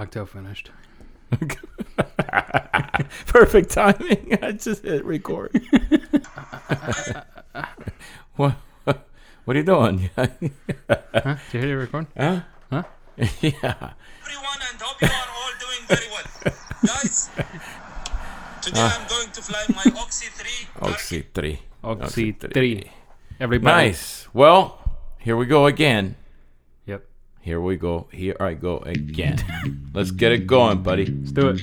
Cocktail finished. Perfect timing. I just hit record. What are you doing? Huh? Did you hit it record? Huh? Huh? Yeah. Everyone, and hope you are all doing very well. Guys, today I'm going to fly my Oxy 3. Oxy 3. Oxy 3. Everybody. Nice. Well, here we go again. Yep. Here we go. Here I go again. Let's get it going, buddy. Let's do it.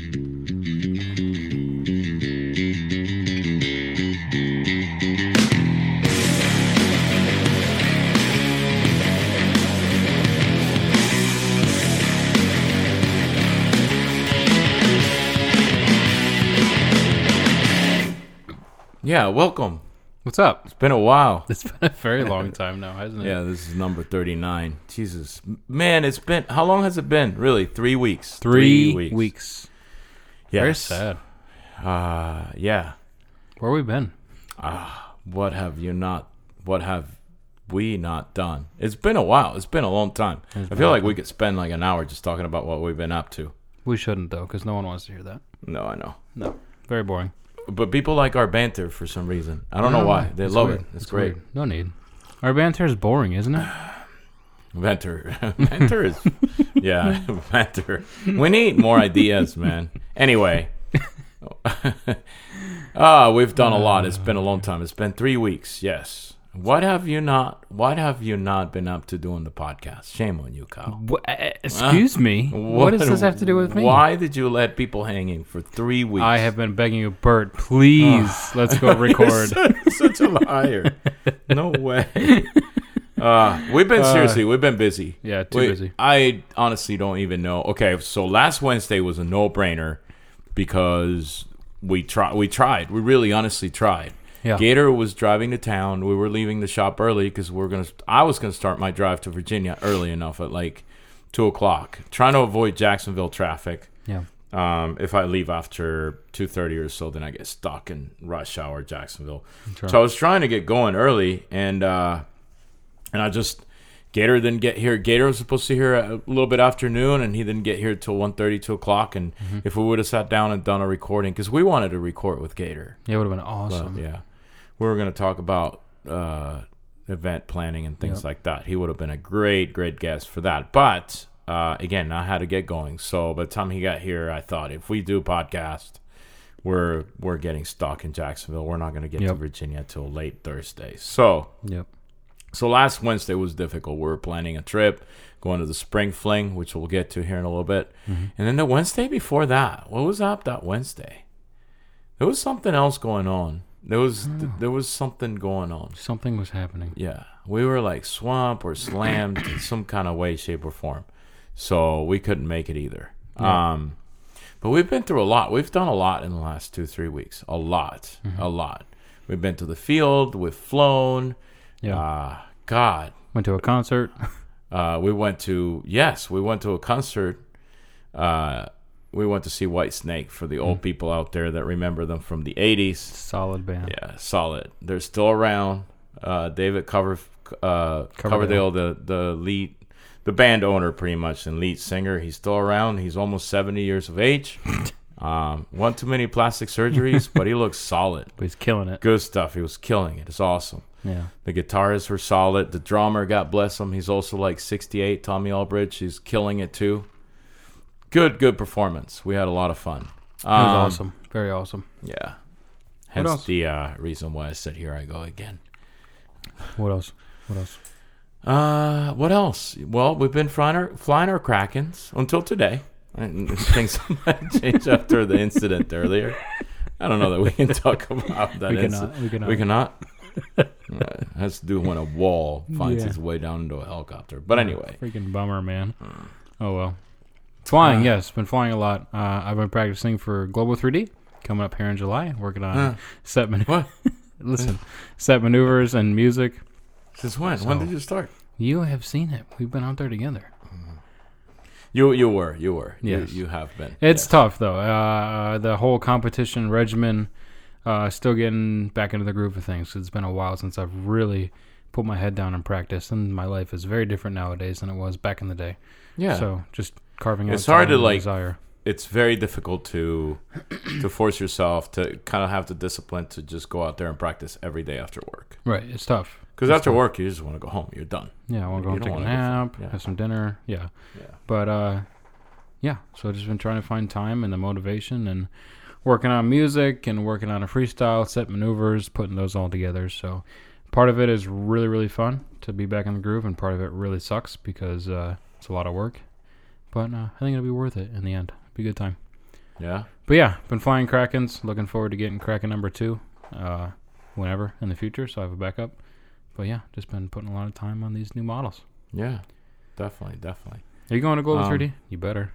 Yeah, welcome. What's up? It's been a while. It's been a very long time now, hasn't it? Yeah, this is number 39. Jesus. Man, it's been... How long has it been? Really? 3 weeks. 3 weeks. Yes. Very sad. Yeah. Where we been? What have we not done? It's been a while. It's been a long time. I feel like we could spend like an hour just talking about what we've been up to. We shouldn't, though, because no one wants to hear that. No, I know. No. Very boring. But people like our banter for some reason. I don't know why. They love weird. it. It's great. Weird. No need. Our banter is boring, isn't it? Banter is... Yeah, banter. We need more ideas, man. Anyway. We've done a lot. It's been a long time. It's been 3 weeks, yes. What have you not been up to doing the podcast? Shame on you, Kyle. Excuse me? What does this have to do with me? Why did you let people hanging for 3 weeks? I have been begging you, Bert, please, let's go record. Such a liar. No way. We've been busy. Yeah, too busy. I honestly don't even know. Okay, so last Wednesday was a no-brainer because we tried. We really honestly tried. Yeah. Gator was driving to town. We were leaving the shop early because I was gonna start my drive to Virginia early enough at like 2:00, trying to avoid Jacksonville traffic. Yeah. If I leave after 2:30 or so, then I get stuck in rush hour Jacksonville. Right. So I was trying to get going early, and I just Gator didn't get here. Gator was supposed to be here a little bit after noon, and he didn't get here till 1:30, 2:00. And if we would have sat down and done a recording, because we wanted to record with Gator. Yeah, it would have been awesome. But, yeah. We were going to talk about event planning and things like that. He would have been a great, great guest for that. But, again, I had to get going. So by the time he got here, I thought if we do podcast, we're getting stuck in Jacksonville. We're not going to get to Virginia till late Thursday. So last Wednesday was difficult. We were planning a trip, going to the Spring Fling, which we'll get to here in a little bit. And then the Wednesday before that, what was up that Wednesday? There was something else going on. There was something going on. Something was happening. Yeah. We were like swamped or slammed in some kind of way, shape, or form. So we couldn't make it either. Yeah. But we've been through a lot. We've done a lot in the last 2-3 weeks. A lot. We've been to the field. We've flown. Yeah. God. Went to a concert. We went to a concert. We went to see Whitesnake for the old people out there that remember them from the 80s. Solid band. Yeah, solid. They're still around. David Coverdale, the band owner pretty much, and lead singer, he's still around. He's almost 70 years of age. One too many plastic surgeries, but he looks solid. But he's killing it. Good stuff. He was killing it. It's awesome. Yeah. The guitarists were solid. The drummer, God bless him, he's also like 68. Tommy Aldridge, he's killing it too. Good performance. We had a lot of fun. It was awesome. Very awesome. Yeah. Hence the reason why I said here I go again. What else? What else? Well, we've been flying our Krakens until today. And things might change after the incident earlier. I don't know that we can talk about that incident. We cannot? Has to do when a wall finds its way down into a helicopter. But anyway. Freaking bummer, man. Oh, well. Flying, yes. Been flying a lot. I've been practicing for Global 3D coming up here in July. Working on set maneuvers and music. Since when? When did you start? You have seen it. We've been out there together. You were. Yes. You have been. It's tough, though. The whole competition regimen, still getting back into the groove of things. It's been a while since I've really put my head down and practiced, and my life is very different nowadays than it was back in the day. Yeah. So just carving out It's hard to, time and like, desire. It's very difficult to force yourself to kind of have the discipline to just go out there and practice every day after work. Right, it's tough. Because after work, you just want to go home. You're done. Yeah, I want to go You and take don't a wanna go nap, yeah. have some dinner. Yeah. Yeah. But, yeah, so I've just been trying to find time and the motivation and working on music and working on a freestyle, set maneuvers, putting those all together. So part of it is really, really fun to be back in the groove, and part of it really sucks because it's a lot of work. But I think it'll be worth it in the end. It'll be a good time. Yeah. But yeah, been flying Krakens. Looking forward to getting Kraken number 2 whenever in the future, so I have a backup. But yeah, just been putting a lot of time on these new models. Yeah. Definitely. Are you going to Global 3D? You better.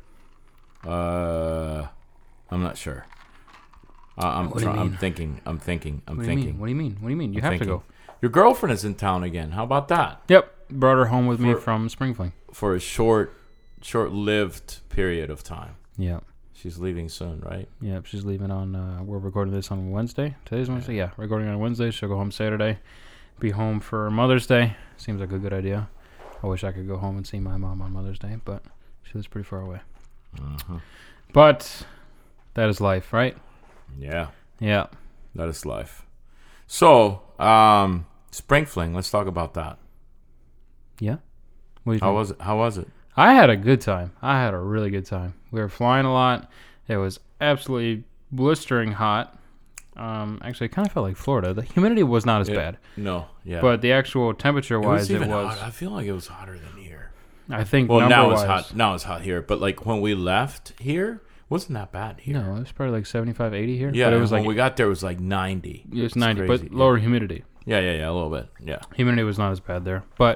I'm not sure. I'm What do you mean? thinking. I'm What do you thinking. mean? What do you mean? You I'm have thinking. to go. Your girlfriend is in town again. How about that? Yep. Brought her home with me For- from Spring Fling. For a short-lived period of time. Yeah. She's leaving soon, right? Yep. She's leaving on, we're recording this on Wednesday. Today's Wednesday? Yeah. Recording on Wednesday. She'll go home Saturday. Be home for Mother's Day. Seems like a good idea. I wish I could go home and see my mom on Mother's Day, but she lives pretty far away. Uh-huh. But that is life, right? Yeah. Yeah. That is life. So, Spring Fling, let's talk about that. Yeah? What do you How think? was it? How was it? I had a good time. I had a really good time. We were flying a lot. It was absolutely blistering hot. Actually, it kind of felt like Florida. The humidity was not as bad, No, yeah. but the actual temperature-wise, it even was. hot. I feel like it was hotter than here. I think Well, now number-wise, it's hot. Now it's hot here. But like when we left here, wasn't that bad here? No, it was probably like 75, 80 here. Yeah, but it was when like we got there, it was like 90. it was 90, crazy. but lower humidity. Yeah, a little bit. Yeah. Humidity was not as bad there, but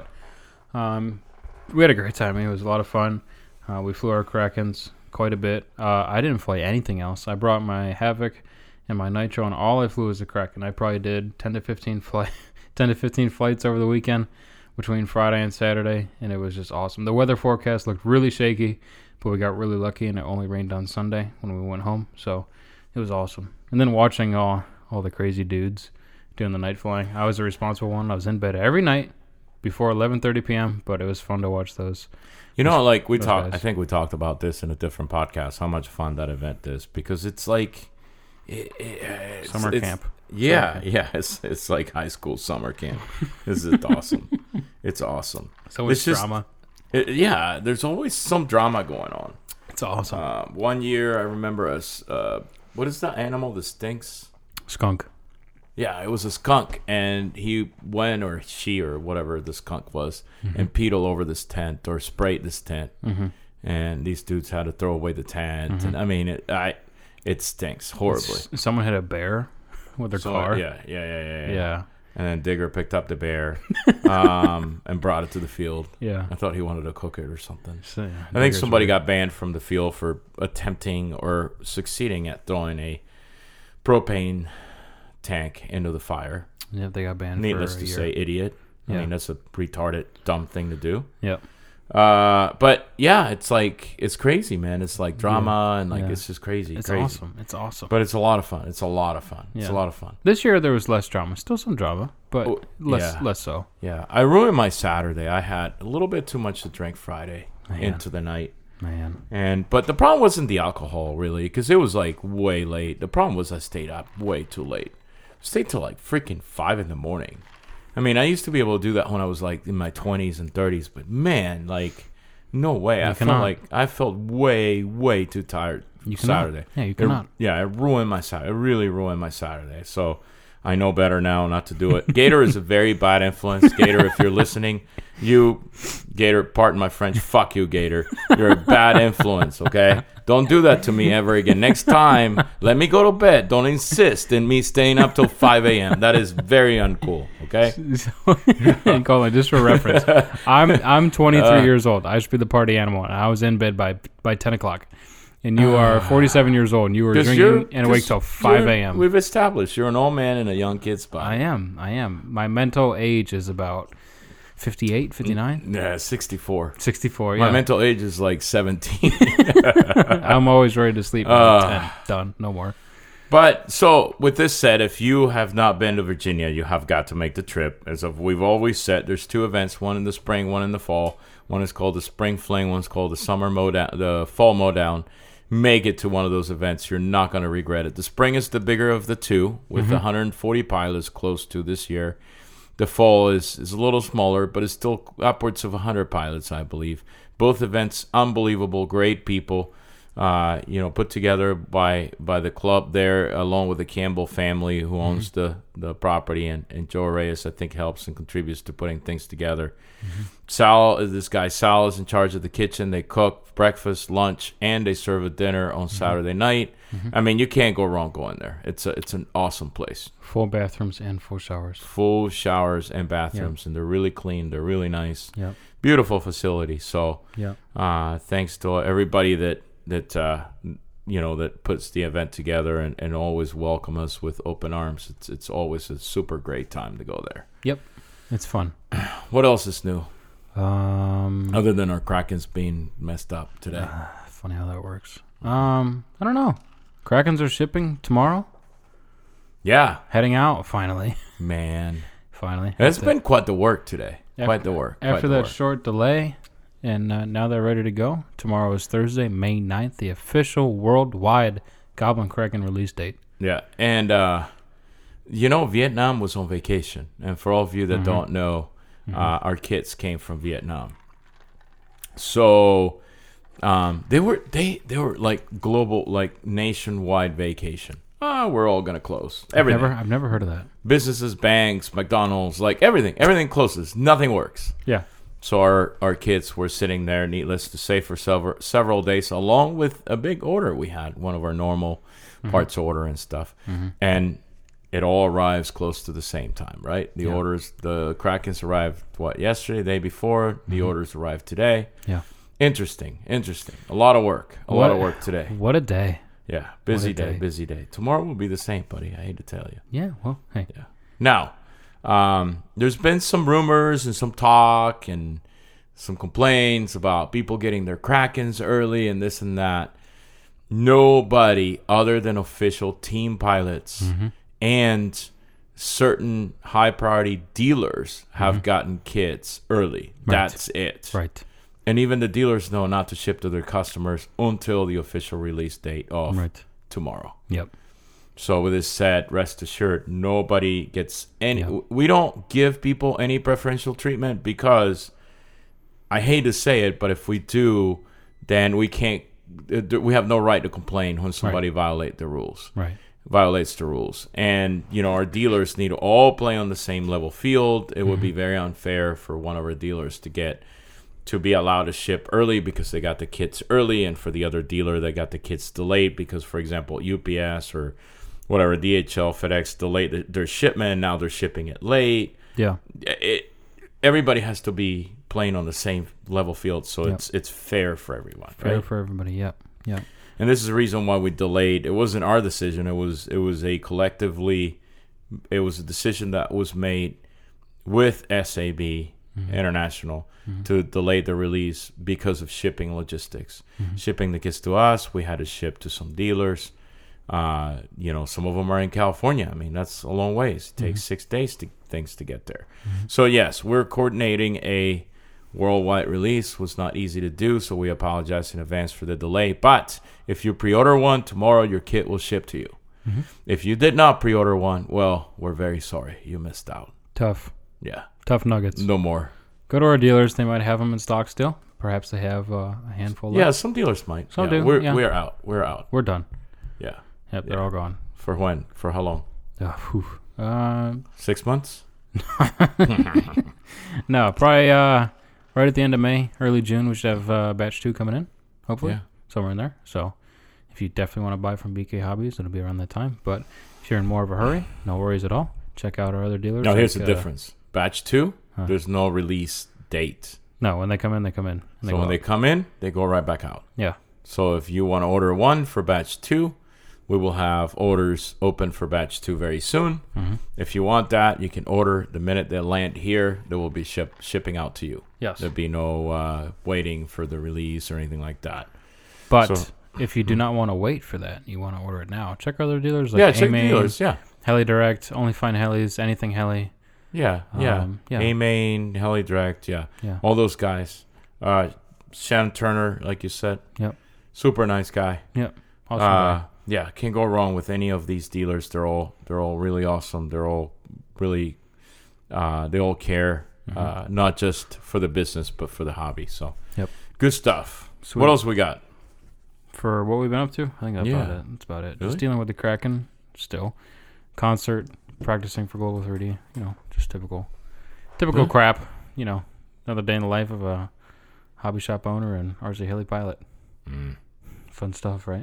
we had a great time. It was a lot of fun. We flew our Krakens quite a bit. I didn't fly anything else. I brought my Havoc and my Nitro, and all I flew was the Kraken. I probably did 10 to 15 flights over the weekend between Friday and Saturday, and it was just awesome. The weather forecast looked really shaky, but we got really lucky, and it only rained on Sunday when we went home, so it was awesome. And then watching all the crazy dudes doing the night flying. I was the responsible one. I was in bed every night before 11:30 p.m., but it was fun to watch those. You know, like those guys. I think we talked about this in a different podcast, how much fun that event is, because it's like Summer camp. Yeah, it's like high school summer camp. This is awesome. It's awesome. So It's it's just- drama. Yeah, there's always some drama going on. It's awesome. One year, I remember us. What is that animal that stinks? Skunk. Yeah, it was a skunk, and he went, or she, or whatever the skunk was, and peed all over this tent or sprayed this tent, and these dudes had to throw away the tent. And I mean, it stinks horribly. Someone hit a bear with their So, car. Yeah. And then Digger picked up the bear and brought it to the field. Yeah. I thought he wanted to cook it or something. So, yeah, I think Digger's somebody weird. got banned from the field for attempting or succeeding at throwing a propane tank into the fire. Yep, they got banned Needless for a to year. say, idiot. I Yeah. mean, that's a retarded, dumb thing to do. Yep. But yeah, it's crazy, man. It's like drama and like Yeah. it's just crazy. It's crazy. awesome. It's awesome. But it's a lot of fun. It's a lot of fun. It's Yeah. a lot of fun. This year there was less drama. Still some drama, but Oh, less yeah. less so. Yeah, I ruined my Saturday. I had a little bit too much to drink Friday Man. into the night. Man. But the problem wasn't the alcohol, really, because it was like way late. The problem was I stayed up way too late. Stayed till like freaking 5 in the morning. I mean, I used to be able to do that when I was like in my 20s and 30s, but man, like, no way. I felt way too tired You cannot. Saturday. Yeah, you cannot. It ruined my Saturday. It really ruined my Saturday. So I know better now not to do it. Gator is a very bad influence. Gator, if you're listening, Gator, pardon my French, fuck you, Gator. You're a bad influence, okay? Don't do that to me ever again. Next time, let me go to bed. Don't insist in me staying up till 5 a.m. That is very uncool, okay? Colin, just for reference, I'm 23 years old. I should be the party animal, and I was in bed by 10 o'clock. And you are 47 years old, and you were drinking and awake till 5 a.m. We've established you're an old man in a young kid's body. I am. My mental age is about 58, 59? Yeah, 64. 64, yeah. My mental age is like 17. I'm always ready to sleep at 10. Done. No more. But so with this said, if you have not been to Virginia, you have got to make the trip. As of we've always said, there's 2 events, one in the spring, one in the fall. One is called the Spring Fling. One's called the Summer Mowdown, the Fall Mowdown. Make it to one of those events. You're not going to regret it. The Spring is the bigger of the two, with 140 pilots close to this year. The Fall is a little smaller, but it's still upwards of 100 pilots, I believe. Both events, unbelievable, great people. Put together by the club there, along with the Campbell family, who owns the property, and Joe Reyes, I think, helps and contributes to putting things together. Sal is in charge of the kitchen. They cook breakfast, lunch, and they serve a dinner on Saturday night. I mean, you can't go wrong going there. It's an awesome place. Full bathrooms and full showers. Full showers and bathrooms, and they're really clean. They're really nice. Yep. Beautiful facility. So, thanks to everybody that puts the event together and always welcome us with open arms. It's always a super great time to go there. Yep, it's fun. What else is new? Other than our Krakens being messed up today. Funny how that works. I don't know. Krakens are shipping tomorrow. Yeah, heading out finally. Man, finally. It's been quite the work today. Quite the work. After that short delay. And now they're ready to go. Tomorrow is Thursday, May 9th, the official worldwide Goblin Kraken release date. Yeah, and, Vietnam was on vacation. And for all of you that don't know, our kits came from Vietnam. So they were like global, like nationwide vacation. We're all going to close. Everything. I've never heard of that. Businesses, banks, McDonald's, like everything closes. Nothing works. Yeah. So our kids were sitting there, needless to say, for several days, along with a big order we had, one of our normal parts order and stuff. And it all arrives close to the same time, right? The orders, the Krakens arrived, yesterday, the day before. The orders arrived today. Yeah. Interesting. A lot of work. A lot of work today. What a day. Yeah, busy day. Tomorrow will be the same, buddy. I hate to tell you. Yeah, well, hey. Yeah. Now, there's been some rumors and some talk and some complaints about people getting their Krakens early and this and that. Nobody other than official team pilots and certain high priority dealers have gotten kits early. Right. That's it. Right. And even the dealers know not to ship to their customers until the official release date of tomorrow. Yep. So with this said, rest assured, nobody gets any. We don't give people any preferential treatment because, I hate to say it, but if we do, then we can't. We have no right to complain when somebody violates the rules. And our dealers need to all play on the same level field. It would be very unfair for one of our dealers to be allowed to ship early because they got the kits early, and for the other dealer they got the kits delayed because, for example, UPS or whatever, DHL, FedEx delayed their shipment, and now they're shipping it late. Yeah. Everybody has to be playing on the same level field, so it's fair for everyone. Fair for everybody, yep. And this is the reason why we delayed. It wasn't our decision. It was a decision that was made with SAB International to delay the release because of shipping logistics. Shipping the kits to us, we had to ship to some dealers. Some of them are in California. I mean, that's a long ways. It takes 6 days things to get there. So yes, we're coordinating a worldwide release. Was not easy to do, so we apologize in advance for the delay. But if you pre-order one, tomorrow your kit will ship to you. If you did not pre-order one, well, we're very sorry. You missed out. Tough. Yeah. Tough nuggets. No more. Go to our dealers. They might have them in stock still. Perhaps they have a handful left. Yeah, some dealers might. Some do. We're out. We're out. We're done. Yeah. Yep, they're all gone. For when? For how long? 6 months? No, probably right at the end of May, early June, we should have batch 2 coming in, hopefully. Somewhere in there. So if you definitely want to buy from BK Hobbies, it'll be around that time. But if you're in more of a hurry, no worries at all. Check out our other dealers. No, here's the difference. Batch 2, there's no release date. No, when they come in, they come in. So when they come in, they go right back out. Yeah. So if you want to order one for batch 2, we will have orders open for batch 2 very soon. If you want that, you can order the minute they land here. They will be shipping out to you. Yes. There'll be no waiting for the release or anything like that. But if you do not want to wait for that, you want to order it now, check other dealers like check dealers, Heli Direct, Only Fine Helis, Anything Heli. A-Main, Heli Direct, all those guys. Shannon Turner, like you said. Yep. Super nice guy. Yep. Awesome guy. Yeah, can't go wrong with any of these dealers. They're all really awesome. They're all really they all care, not just for the business but for the hobby. So Yep. good stuff. Sweet. What else we got? For what we've been up to, I think that's about Yeah. it. That's about it. Really? Just dealing with the Kraken still. Concert, practicing for Global 3D. Just typical Really? crap. Another day in the life of a hobby shop owner and RC heli pilot. Fun stuff, right?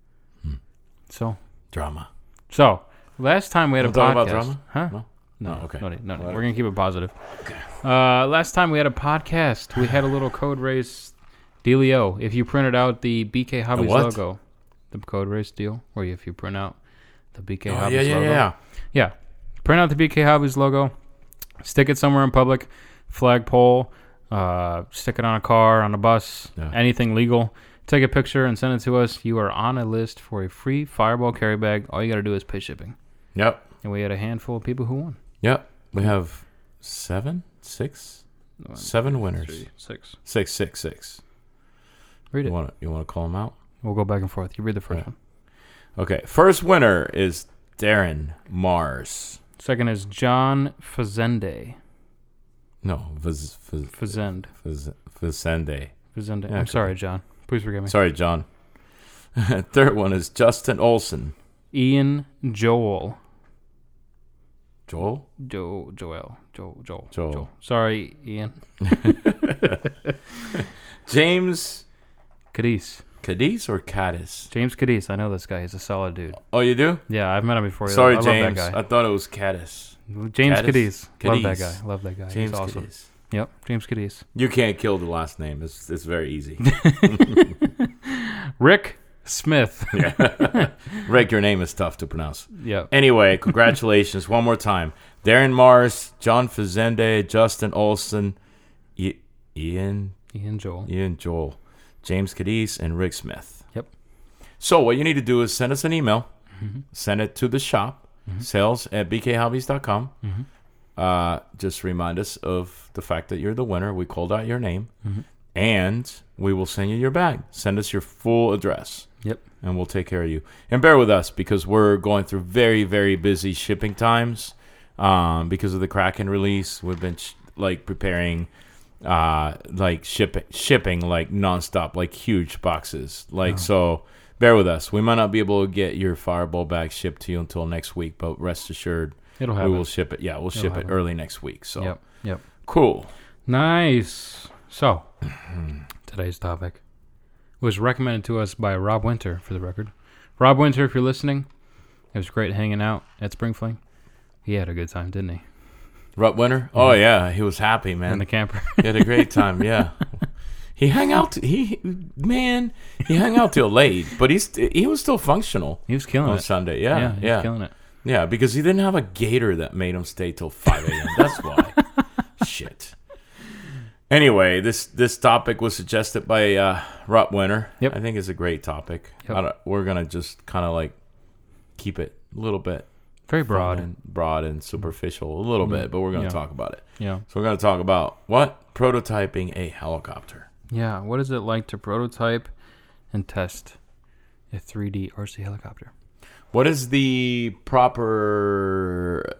Drama. So last time we had a Wanna talk podcast. about drama? Huh? No? No, Oh, okay. No. Whatever. We're gonna keep it positive. Okay. Last time we had a podcast. We had a little code race dealio. If you printed out the BK Hobbies what? logo, the code race deal, or if you print out the BK Oh, Hobbies yeah, logo, yeah, print out the BK Hobbies logo, stick it somewhere in public, flagpole, stick it on a car, on a bus, anything legal. Take a picture and send it to us. You are on a list for a free Fireball carry bag. All you got to do is pay shipping. Yep. And we had a handful of people who won. Yep. We have 7 winners. 3, 6. 6. Read it. You want to call them out? We'll go back and forth. You read the first one. Okay. First winner is Darren Mars. Second is John Fazende. No, Fazende. Fazende. Fazende. Yeah, I'm sorry, John. Please forgive me. Sorry, John. Third one is Justin Olson. Ian Joel. Joel? Joel. Sorry, Ian. James Cadiz. or Caddis? James Cadiz. I know this guy. He's a solid dude. Oh, you do? Yeah, I've met him before. Sorry, I James. love that guy. I thought it was Caddis. James Cadiz. Cadiz. Love that guy. James He's awesome. Cadiz. Yep, James Cadiz. You can't kill the last name. It's very easy. Rick Smith. Rick, your name is tough to pronounce. Yep. Anyway, congratulations one more time. Darren Mars, John Fazende, Justin Olson, Ian Joel, James Cadiz, and Rick Smith. Yep. So what you need to do is send us an email. Send it to the shop, sales@bkhobbies.com. Just remind us of the fact that you're the winner. We called out your name. And we will send you your bag. Send us your full address. Yep. And we'll take care of you. And bear with us because we're going through very, very busy shipping times because of the Kraken release. We've been preparing shipping like nonstop, like huge boxes. So bear with us. We might not be able to get your Fireball bag shipped to you until next week, but rest assured It'll happen. we will ship it. Yeah, we'll ship it early next week. So Yep. Cool. Nice. So, today's topic was recommended to us by Rob Winter, for the record. Rob Winter, if you're listening, it was great hanging out at Spring Fling. He had a good time, didn't he? Rob Winter? Oh, yeah. He was happy, man. In the camper. He had a great time, yeah. He hung out. He hung out till late, but he was still functional. He was killing on it. Sunday. He was killing it. Yeah, because he didn't have a gator that made him stay till 5 a.m. That's why. Shit. Anyway, this topic was suggested by Rob Winter. Yep. I think it's a great topic. Yep. We're gonna just kind of keep it a little bit very broad and superficial a little bit, but we're gonna talk about it. Yeah. So we're gonna talk about prototyping a helicopter. Yeah. What is it like to prototype and test a 3D RC helicopter? What is the proper?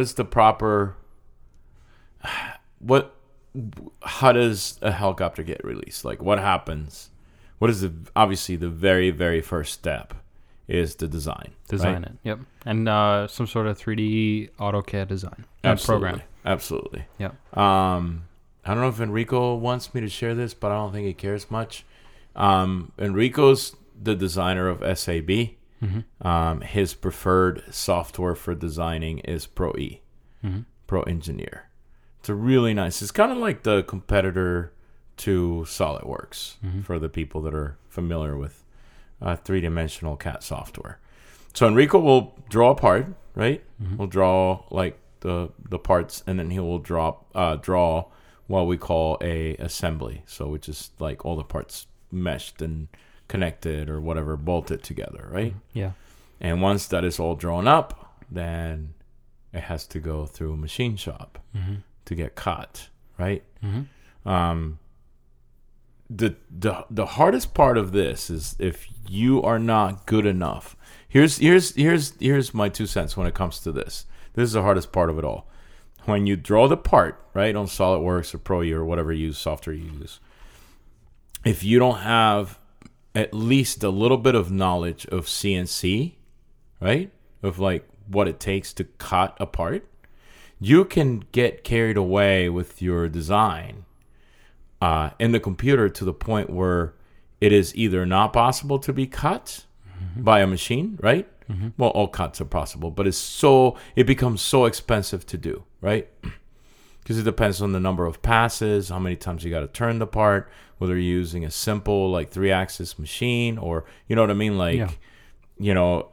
How does a helicopter get released? What happens? What is obviously the very, very first step is the design. Design right? it. Yep. And some sort of 3D AutoCAD design. Program. Absolutely. Yep. I don't know if Enrico wants me to share this, but I don't think he cares much. Enrico's the designer of SAB. His preferred software for designing is Pro E, Pro Engineer. It's a really nice. It's kind of like the competitor to SolidWorks for the people that are familiar with three-dimensional CAD software. So Enrico will draw a part, right? We'll draw the parts, and then he will draw what we call a assembly. So which is all the parts meshed and connected or whatever, bolted together, right? Yeah. And once that is all drawn up, then it has to go through a machine shop to get cut, right? the hardest part of this is if you are not good enough. Here's my 2 cents when it comes to this. This is the hardest part of it all. When you draw the part, right, on SolidWorks or ProE or whatever software you use, if you don't have at least a little bit of knowledge of CNC, right, of like what it takes to cut a part, you can get carried away with your design in the computer to the point where it is either not possible to be cut by a machine, right? Well, all cuts are possible, but it becomes so expensive to do, right? Because it depends on the number of passes, how many times you got to turn the part, whether you're using a simple like 3-axis machine or, you know what I mean, like, you know,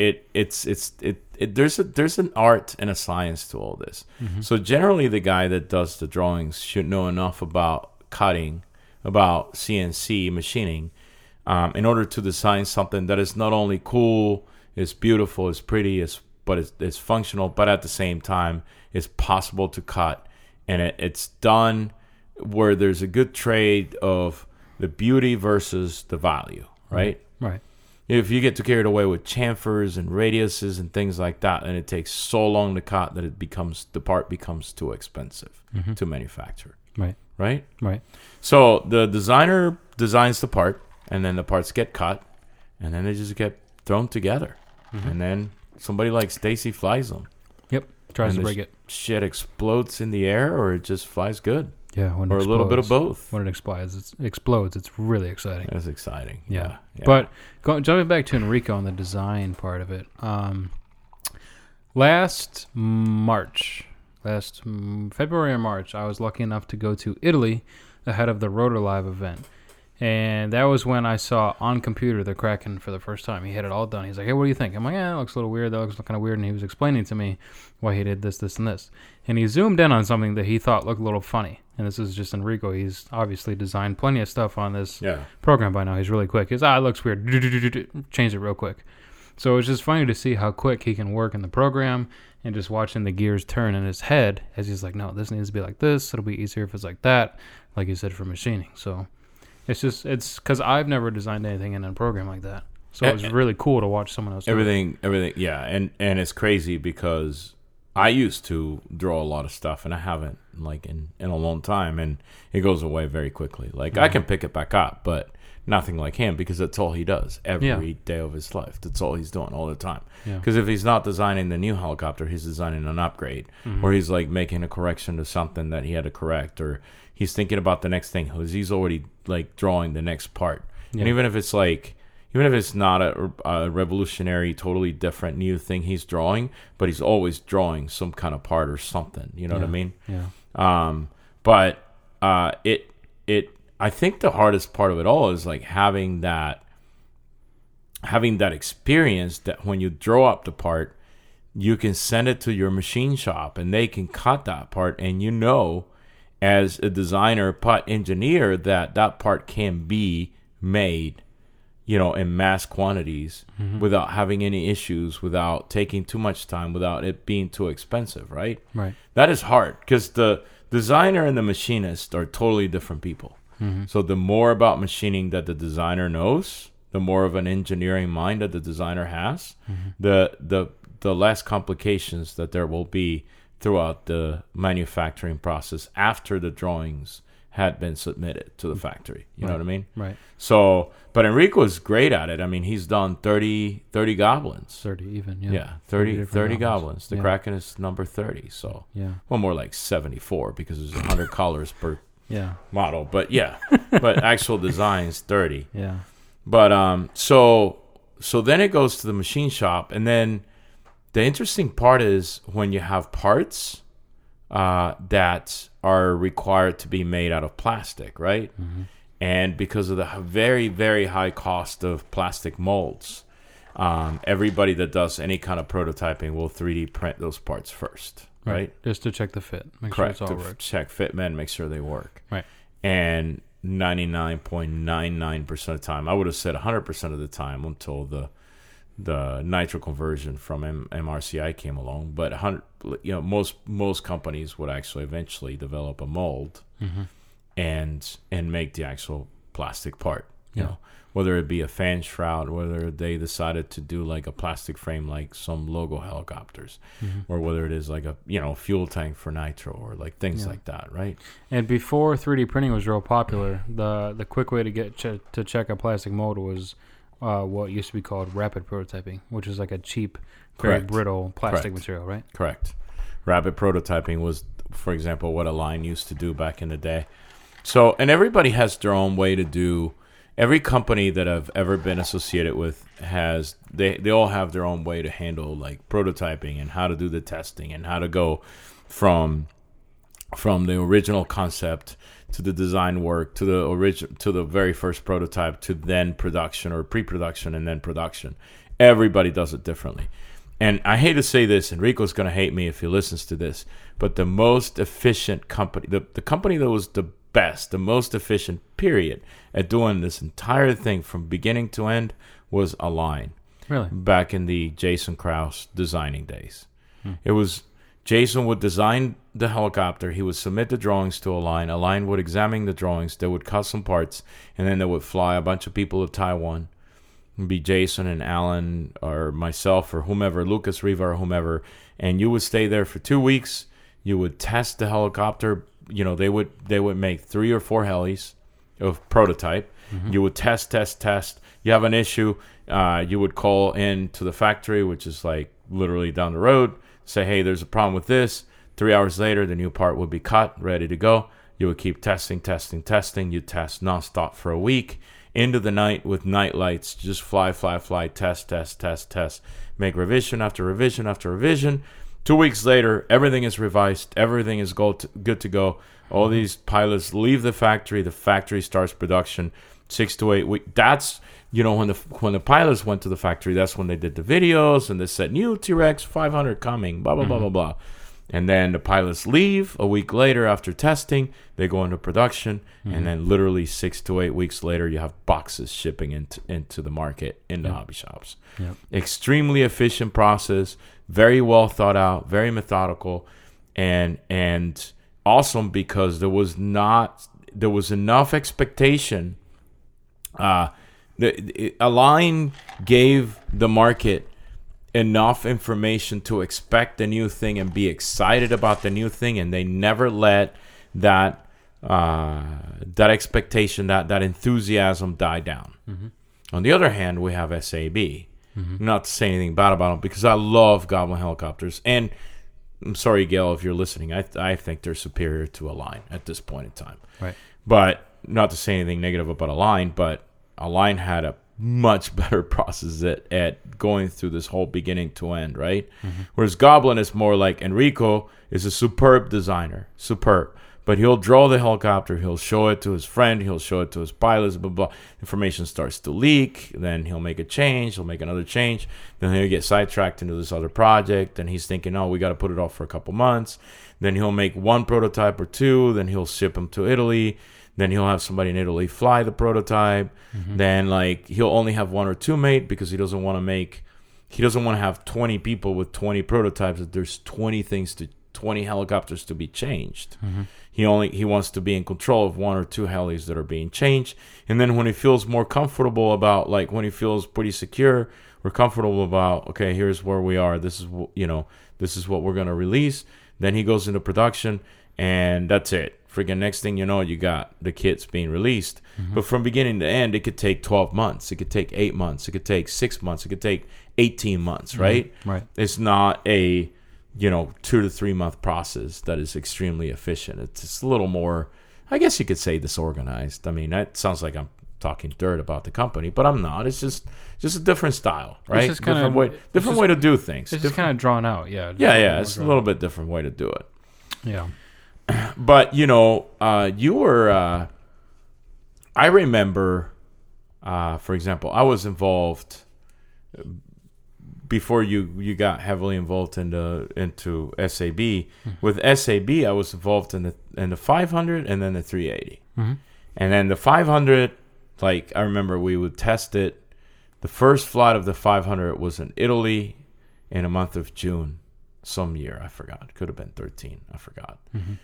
there's an art and a science to all this. So generally, the guy that does the drawings should know enough about cutting, about CNC machining, in order to design something that is not only cool, is beautiful, is pretty, but it's functional, but at the same time, it's possible to cut, and it's done where there's a good trade of the beauty versus the value, right? Right. If you get too carried away with chamfers and radiuses and things like that, and it takes so long to cut that the part becomes too expensive to manufacture. Right. Right? Right. So the designer designs the part, and then the parts get cut, and then they just get thrown together. And then somebody like Stacy flies them. Yep. Tries to break it. Shit explodes in the air, or it just flies good. Yeah. When or it a little bit of both. When it explodes, it's really exciting. It's exciting. Yeah. But jumping back to Enrico on the design part of it, last February or March, I was lucky enough to go to Italy ahead of the Rotor Live event. And that was when I saw on computer the Kraken for the first time. He had it all done. He's like, hey, what do you think? I'm like, it looks a little weird. That looks kind of weird. And he was explaining to me why he did this, this, and this. And he zoomed in on something that he thought looked a little funny. And this is just Enrico. He's obviously designed plenty of stuff on this program by now. He's really quick. He's, it looks weird. Change it real quick. So it's just funny to see how quick he can work in the program and just watching the gears turn in his head as he's like, no, this needs to be like this. It'll be easier if it's like that, like you said, for machining. So it's because I've never designed anything in a program like that. So it was really cool to watch someone else do everything, yeah. And it's crazy because I used to draw a lot of stuff, and I haven't like in a long time, and it goes away very quickly. Like I can pick it back up, but nothing like him because that's all he does every day of his life. That's all he's doing all the time. Because if he's not designing the new helicopter, he's designing an upgrade, or he's like making a correction to something that he had to correct, or he's thinking about the next thing. He's already like drawing the next part. And even if it's not a revolutionary, totally different new thing he's drawing, but he's always drawing some kind of part or something. You know what I mean? Yeah. But I think the hardest part of it all is like having that experience that when you draw up the part, you can send it to your machine shop and they can cut that part, and you know, as a designer, part engineer, that part can be made, you know, in mass quantities without having any issues, without taking too much time, without it being too expensive, right? Right. That is hard because the designer and the machinist are totally different people. So the more about machining that the designer knows, the more of an engineering mind that the designer has, the less complications that there will be throughout the manufacturing process after the drawings had been submitted to the factory. You know what I mean? Right. So, but Enrico is great at it. I mean, he's done 30 goblins. 30 even, yeah. Yeah, 30 goblins. The Kraken is number 30, so. Yeah. Well, more like 74 because there's 100 colors per model. But yeah, but actual design is 30. Yeah. But so then it goes to the machine shop, and then the interesting part is when you have parts that are required to be made out of plastic, right? And because of the very, very high cost of plastic molds, everybody that does any kind of prototyping will 3D print those parts first, right? Just to check the fit. Make Correct. sure it's all to works. check fitment, make sure they work. Right. And 99.99% of the time, I would have said 100% of the time until the nitro conversion from MRCI came along, but most companies would actually eventually develop a mold and make the actual plastic part. You know, whether it be a fan shroud, whether they decided to do like a plastic frame like some logo helicopters, or whether it is like a fuel tank for nitro or like things like that, right? And before 3D printing was real popular, the quick way to get to check a plastic mold was what used to be called rapid prototyping, which is like a cheap, very brittle plastic material, right? Correct. Rapid prototyping was, for example, what Align used to do back in the day. So, and everybody has their own way to do. Every company that I've ever been associated with they all have their own way to handle like prototyping and how to do the testing and how to go from the original concept to the design work to the very first prototype to then production or pre-production and then production. Everybody does it differently. And I hate to say this, Enrico's going to hate me if he listens to this, but the most efficient company, the company that was the best, the most efficient period at doing this entire thing from beginning to end was Align. Really? Back in the Jason Krause designing days. It was Jason would design the helicopter, he would submit the drawings to Align, Align would examine the drawings, they would cut some parts, and then they would fly a bunch of people to Taiwan. It'd be Jason and Alan or myself or whomever, Lucas Riva or whomever, and you would stay there for 2 weeks. You would test the helicopter. They would make 3 or 4 helis of prototype. You would test. You have an issue, you would call in to the factory, which is like literally down the road, say, hey, there's a problem with this. 3 hours later, the new part would be cut, ready to go. You would keep testing. You test nonstop for a week. Into the night with night lights, just fly, test. Make revision after revision after revision. 2 weeks later, everything is revised. Everything is good to go. All these pilots leave the factory starts production 6 to 8 weeks. That's, when the pilots went to the factory, that's when they did the videos and they said, new T-Rex 500 coming, blah, blah, blah, blah, blah. And then the pilots leave a week later after testing. They go into production. And then literally 6 to 8 weeks later, you have boxes shipping into the market in the hobby shops. Yep. Extremely efficient process. Very well thought out. Very methodical. And awesome because there was enough expectation. Align gave the market enough information to expect the new thing and be excited about the new thing, and they never let that expectation, that enthusiasm die down. On the other hand, we have SAB. Not to say anything bad about them because I love Goblin helicopters, and I'm sorry, Gail, if you're listening, I think they're superior to Align at this point in time. Right. But not to say anything negative about Align, but Align had a much better process at going through this whole beginning to end, right? Whereas Goblin is more like Enrico is a superb designer, but he'll draw the helicopter, he'll show it to his friend, he'll show it to his pilots, blah, blah. Information starts to leak, then he'll make a change, he'll make another change, then he'll get sidetracked into this other project, and he's thinking, oh, we got to put it off for a couple months. Then he'll make 1 prototype or 2, then he'll ship them to Italy. Then he'll have somebody in Italy fly the prototype. Then he'll only have 1 or 2 made because he doesn't want to have 20 people with 20 prototypes. That there's 20 helicopters to be changed. He wants to be in control of 1 or 2 helis that are being changed. And then when he feels more comfortable about, like when he feels pretty secure or comfortable about, okay, here's where we are. This is what we're going to release. Then he goes into production and that's it. Freaking next thing you know, you got the kits being released. But from beginning to end, it could take 12 months. It could take 8 months. It could take 6 months. It could take 18 months, right? Right. It's not a, 2 to 3 month process that is extremely efficient. It's just a little more, I guess you could say, disorganized. I mean, that sounds like I'm talking dirt about the company, but I'm not. It's just a different style, right? It's just different way to do things. It's just kind of drawn out, yeah. Yeah. It's a little bit different way to do it. Yeah. But, you were, I remember, for example, I was involved before you got heavily involved into SAB. With SAB, I was involved in the 500 and then the 380. And then the 500, like, I remember we would test it. The first flight of the 500 was in Italy in a month of June some year. I forgot. It could have been 13. I forgot.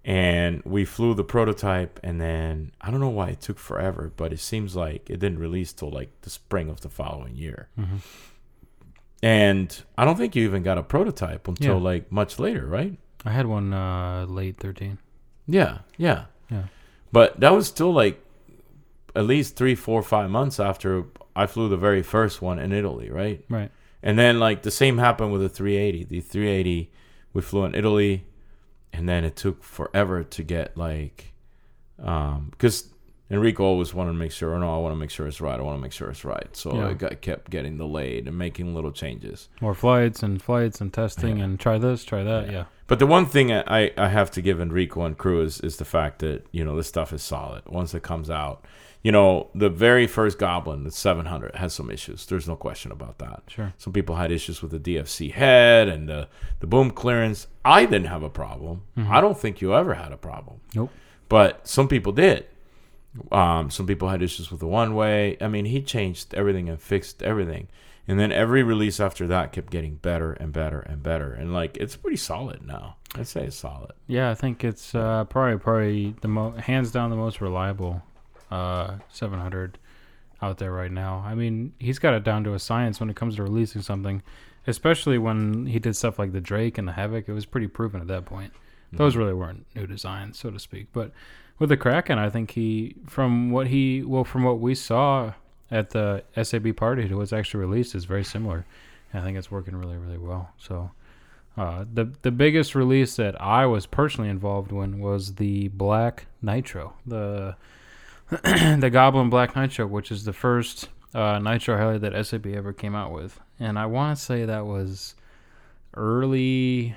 And we flew the prototype, and then I don't know why it took forever, but it seems like it didn't release till like the spring of the following year. Mm-hmm. And I don't think you even got a prototype until Yeah. like much later, right? I had one late 13. Yeah. Yeah. But that was still like at least 3, 4, 5 months after I flew the very first one in Italy, right? Right. And then like the same happened with the 380. The 380 we flew in Italy, and then it took forever to get like because Enrico always wanted to make sure, I want to make sure it's right. I want to make sure it's right. So Yeah. it kept getting delayed and making little changes. More flights and testing and try this, try that. Yeah. But the one thing I have to give Enrico and crew is the fact that, this stuff is solid. Once it comes out, the very first Goblin, the 700, has some issues. There's no question about that. Sure. Some people had issues with the DFC head and the boom clearance. I didn't have a problem. Mm-hmm. I don't think you ever had a problem. Nope. But some people did. Some people had issues with the one-way. I mean, he changed everything and fixed everything. And then every release after that kept getting better and better and better. And, it's pretty solid now. I'd say it's solid. Yeah, I think it's probably the hands down the most reliable 700 out there right now. I mean, he's got it down to a science when it comes to releasing something, especially when he did stuff like the Drake and the Havoc. It was pretty proven at that point. Mm-hmm. Those really weren't new designs, so to speak. But with the Kraken, I think from what we saw at the SAB party to what's actually released is very similar. And I think it's working really, really well. So the biggest release that I was personally involved in was the Black Nitro, the Goblin Black Nitro, which is the first Nitro heli that SAB ever came out with. And I want to say that was early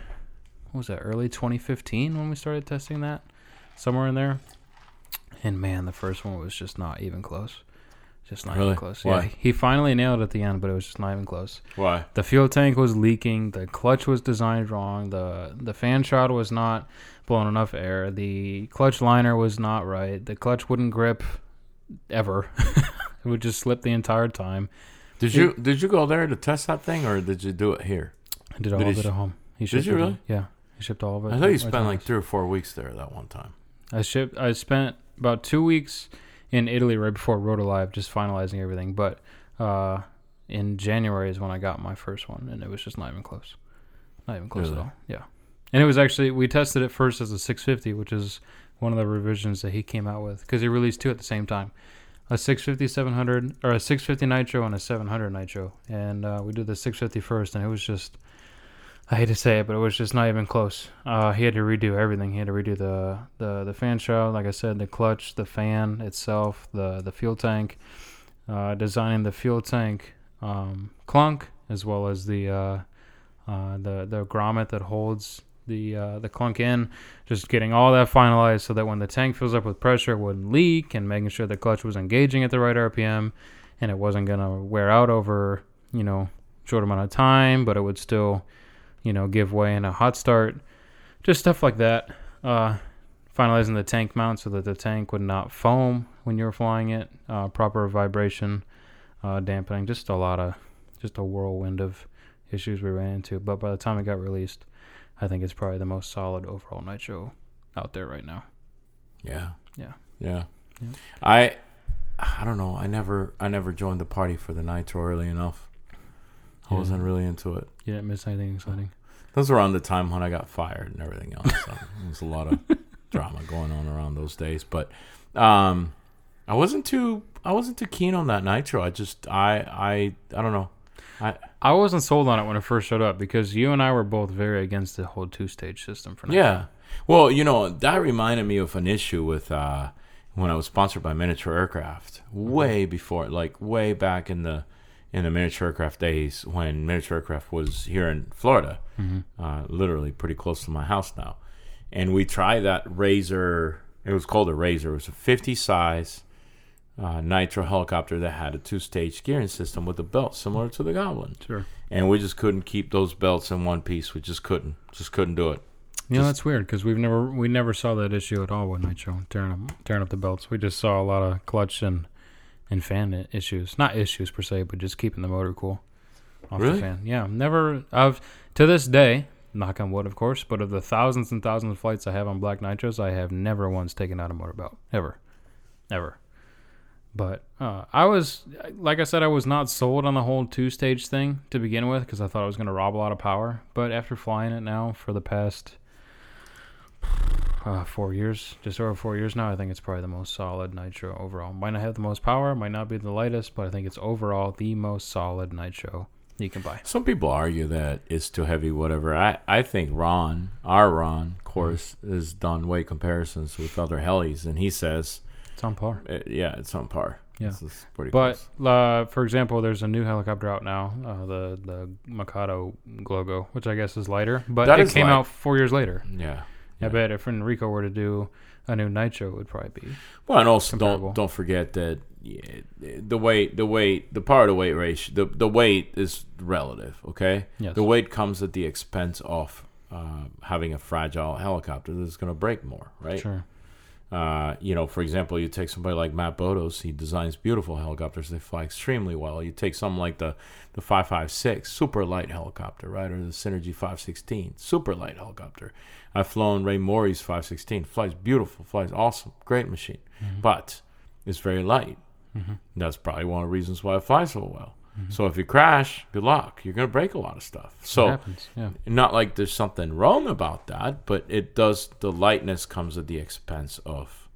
2015 when we started testing that, somewhere in there. And man, the first one was just not even close. Just not even close. Why? Yeah, he finally nailed it at the end, but it was just not even close. Why? The fuel tank was leaking. The clutch was designed wrong. The fan shroud was not blowing enough air. The clutch liner was not right. The clutch wouldn't grip ever. It would just slip the entire time. Did you go there to test that thing, or did you do it here? I did all of it at home. He shipped you it. really? Yeah, he shipped all of it. I thought you right spent to like us. 3 or 4 weeks there that one time. I spent about 2 weeks in Italy right before Roto Live, just finalizing everything. But in January is when I got my first one, and it was just not even close. Not even close Really? at all. Yeah. And it was actually, we tested it first as a 650, which is one of the revisions that he came out with, because he released two at the same time. A 650 700, or a 650 Nitro and a 700 Nitro. And we did the 650 first, and it was just, I hate to say it, but it was just not even close. He had to redo everything. He had to redo the fan shroud, like I said, the clutch, the fan itself, the fuel tank, designing the fuel tank clunk, as well as the grommet that holds the clunk in, just getting all that finalized so that when the tank fills up with pressure, it wouldn't leak, and making sure the clutch was engaging at the right RPM, and it wasn't going to wear out over, short amount of time, but it would still, give way in a hot start. Just stuff like that. Finalizing the tank mount so that the tank would not foam when you were flying it. Proper vibration, dampening. Just a whirlwind of issues we ran into. But by the time it got released, I think it's probably the most solid overall Nitro out there right now. Yeah. Yeah. Yeah. Yeah. I don't know. I never joined the party for the Nitro early enough. I Yeah. wasn't really into it. You didn't miss anything exciting. That was around the time when I got fired and everything else. So there was a lot of drama going on around those days. But I wasn't too keen on that Nitro. I don't know. I wasn't sold on it when it first showed up because you and I were both very against the whole two-stage system for Nitro. Yeah. Well, that reminded me of an issue with when I was sponsored by Miniature Aircraft way before, like way back in the Miniature Aircraft days when Miniature Aircraft was here in Florida, literally pretty close to my house now. And we tried that Razor. It was called a Razor. It was a 50 size Nitro helicopter that had a two-stage gearing system with a belt similar to the Goblin. Sure. And we just couldn't keep those belts in one piece. We just couldn't do it. That's weird because we never saw that issue at all with Nitro tearing up the belts. We just saw a lot of clutch and fan issues, not issues per se, but just keeping the motor cool off Really? the fan. Yeah, never. To this day, knock on wood, of course, but of the thousands and thousands of flights I have on Black Nitros, I have never once taken out a motor belt. Ever. But I was, like I said, I was not sold on the whole 2-stage thing to begin with because I thought it was going to rob a lot of power. But after flying it now for the past 4 years, just over 4 years now, I think it's probably the most solid Nitro overall. Might not have the most power, might not be the lightest, but I think it's overall the most solid Nitro you can buy. Some people argue that it's too heavy, whatever. I think Ron, of course, has done weight comparisons with other helis, and he says It's on par. it's on par. Yeah. It's pretty But close. for example, there's a new helicopter out now, the Mikado Glogo, which I guess is lighter, but That it is came light. out 4 years later. Yeah. I bet if Enrico were to do a new Nitro, it would probably be. Well, and also comparable. don't forget that the power to weight ratio, the weight is relative. Okay, Yes. the weight comes at the expense of having a fragile helicopter that's going to break more, right? Sure. For example, you take somebody like Matt Bodos, he designs beautiful helicopters. They fly extremely well. You take something like the 556, super light helicopter, right? Or the Synergy 516, super light helicopter. I've flown Ray Morey's 516. Flies beautiful, flies awesome, great machine. Mm-hmm. But it's very light. That's probably one of the reasons why it flies so well. So if you crash, good luck. You're going to break a lot of stuff. So It happens. Yeah. not like there's something wrong about that, but it does. The lightness comes at the expense of,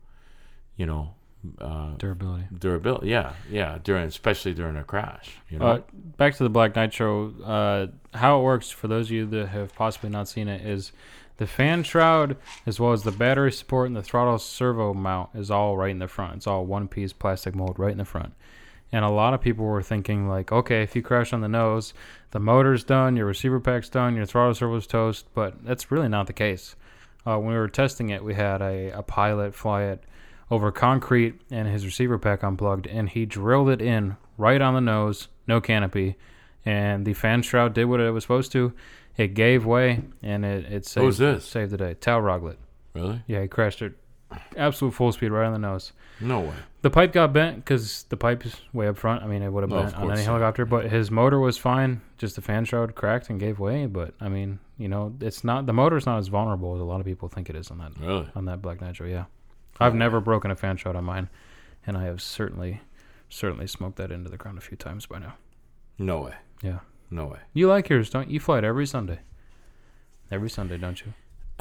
Durability. durability. Yeah. Especially during a crash. Back to the Black Nitro. How it works for those of you that have possibly not seen it is the fan shroud as well as the battery support and the throttle servo mount is all right in the front. It's all one-piece plastic mold right in the front. And a lot of people were thinking like, okay, if you crash on the nose, the motor's done, your receiver pack's done, your throttle servo's toast, but that's really not the case. When we were testing it, we had a pilot fly it over concrete and his receiver pack unplugged, and he drilled it in right on the nose, no canopy, and the fan shroud did what it was supposed to. It gave way, and it saved, Who's this? saved the day. Tao Roglet. Really? Yeah, he crashed it absolute full speed right on the nose. No way. The pipe got bent because the pipe is way up front. I mean, it would have Oh, bent of on any course. helicopter, but his motor was fine. Just the fan shroud cracked and gave way. But I mean, it's not, the motor's not as vulnerable as a lot of people think it is on Really? that Black Nitro. Yeah, I've never broken a fan shroud on mine, and I have certainly smoked that into the ground a few times by now. No way. Yeah, No way. you like yours, don't you? Fly it every Sunday. Every Sunday, don't you?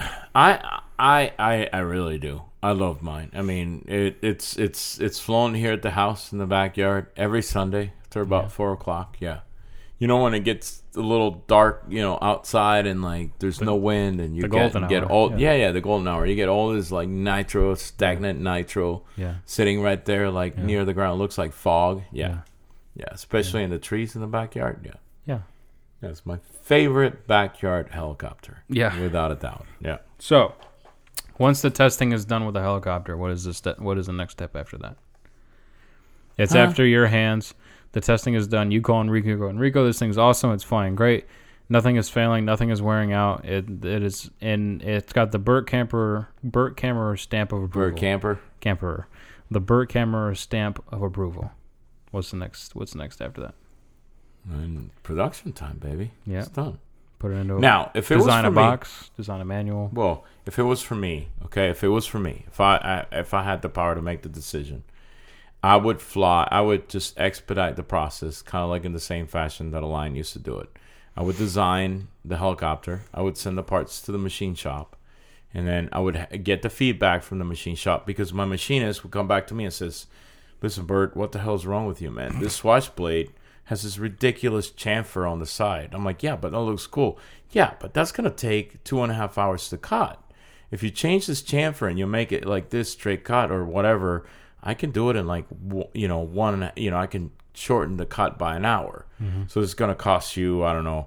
I really do. I love mine. I mean, it's flown here at the house in the backyard every Sunday till about 4:00. Yeah, when it gets a little dark, outside and like there's no wind and you the get golden hour, all yeah. the golden hour. You get all this like nitro, stagnant nitro, Yeah. sitting right there like near the ground. It looks like fog. Yeah. Yeah, especially in the trees in the backyard. Yeah. Yeah. That's my favorite backyard helicopter. Yeah. Without a doubt. Yeah. So, once the testing is done with the helicopter, what is the next step after that? It's after your hands. The testing is done. You call Enrico. Go, Enrico, this thing's awesome. It's flying great. Nothing is failing. Nothing is wearing out. It's got the Burt Kammerer stamp of approval. Bird camper. Camperer. The Burt Kammerer stamp of approval. What's next after that? And production time, baby. Yeah. It's done. Put it into Now, if it was design for a me, box, design a manual. well, if it was for me, okay, if I had the power to make the decision, I would just expedite the process, kind of like in the same fashion that Align used to do it. I would design the helicopter. I would send the parts to the machine shop, and then I would get the feedback from the machine shop because my machinist would come back to me and says, "Listen, Bert, what the hell's wrong with you, man? This swatch blade has this ridiculous chamfer on the side." I'm like, "Yeah, but that looks cool." "Yeah, but that's going to take 2.5 hours to cut. If you change this chamfer and you make it like this straight cut or whatever, I can do it in like, I can shorten the cut by an hour." Mm-hmm. So it's going to cost you, I don't know,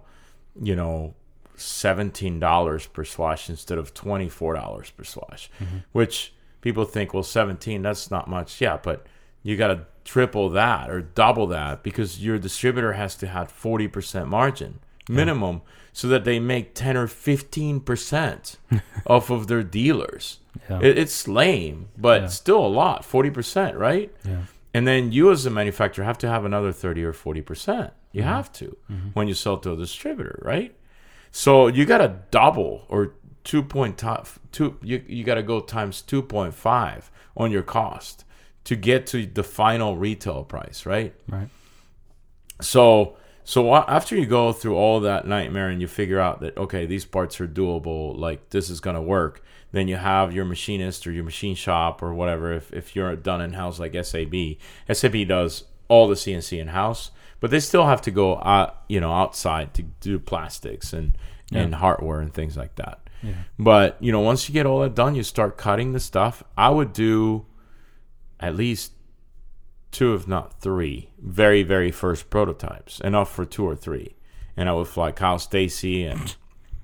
$17 per swash instead of $24 per swash, which people think, well, 17, that's not much. Yeah, but you got to triple that or double that because your distributor has to have 40% margin minimum so that they make 10 or 15% off of their dealers. Yeah. It's lame, but still a lot, 40%, right? Yeah. And then you as a manufacturer have to have another 30 or 40%. You have to when you sell to a distributor, right? So you got to double or 2. You got to go times 2.5 on your cost to get to the final retail price, right? Right. So after you go through all that nightmare and you figure out that, okay, these parts are doable, like this is going to work, then you have your machinist or your machine shop or whatever. If you're done in-house like SAB does all the CNC in-house, but they still have to go outside to do plastics and hardware and things like that. Yeah. But, once you get all that done, you start cutting the stuff. I would do at least 2, if not 3, very, very first prototypes, enough for 2 or 3. And I would fly Kyle Stacy and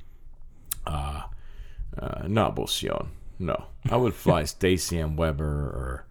not Bosion. No, I would fly Stacy and Weber, or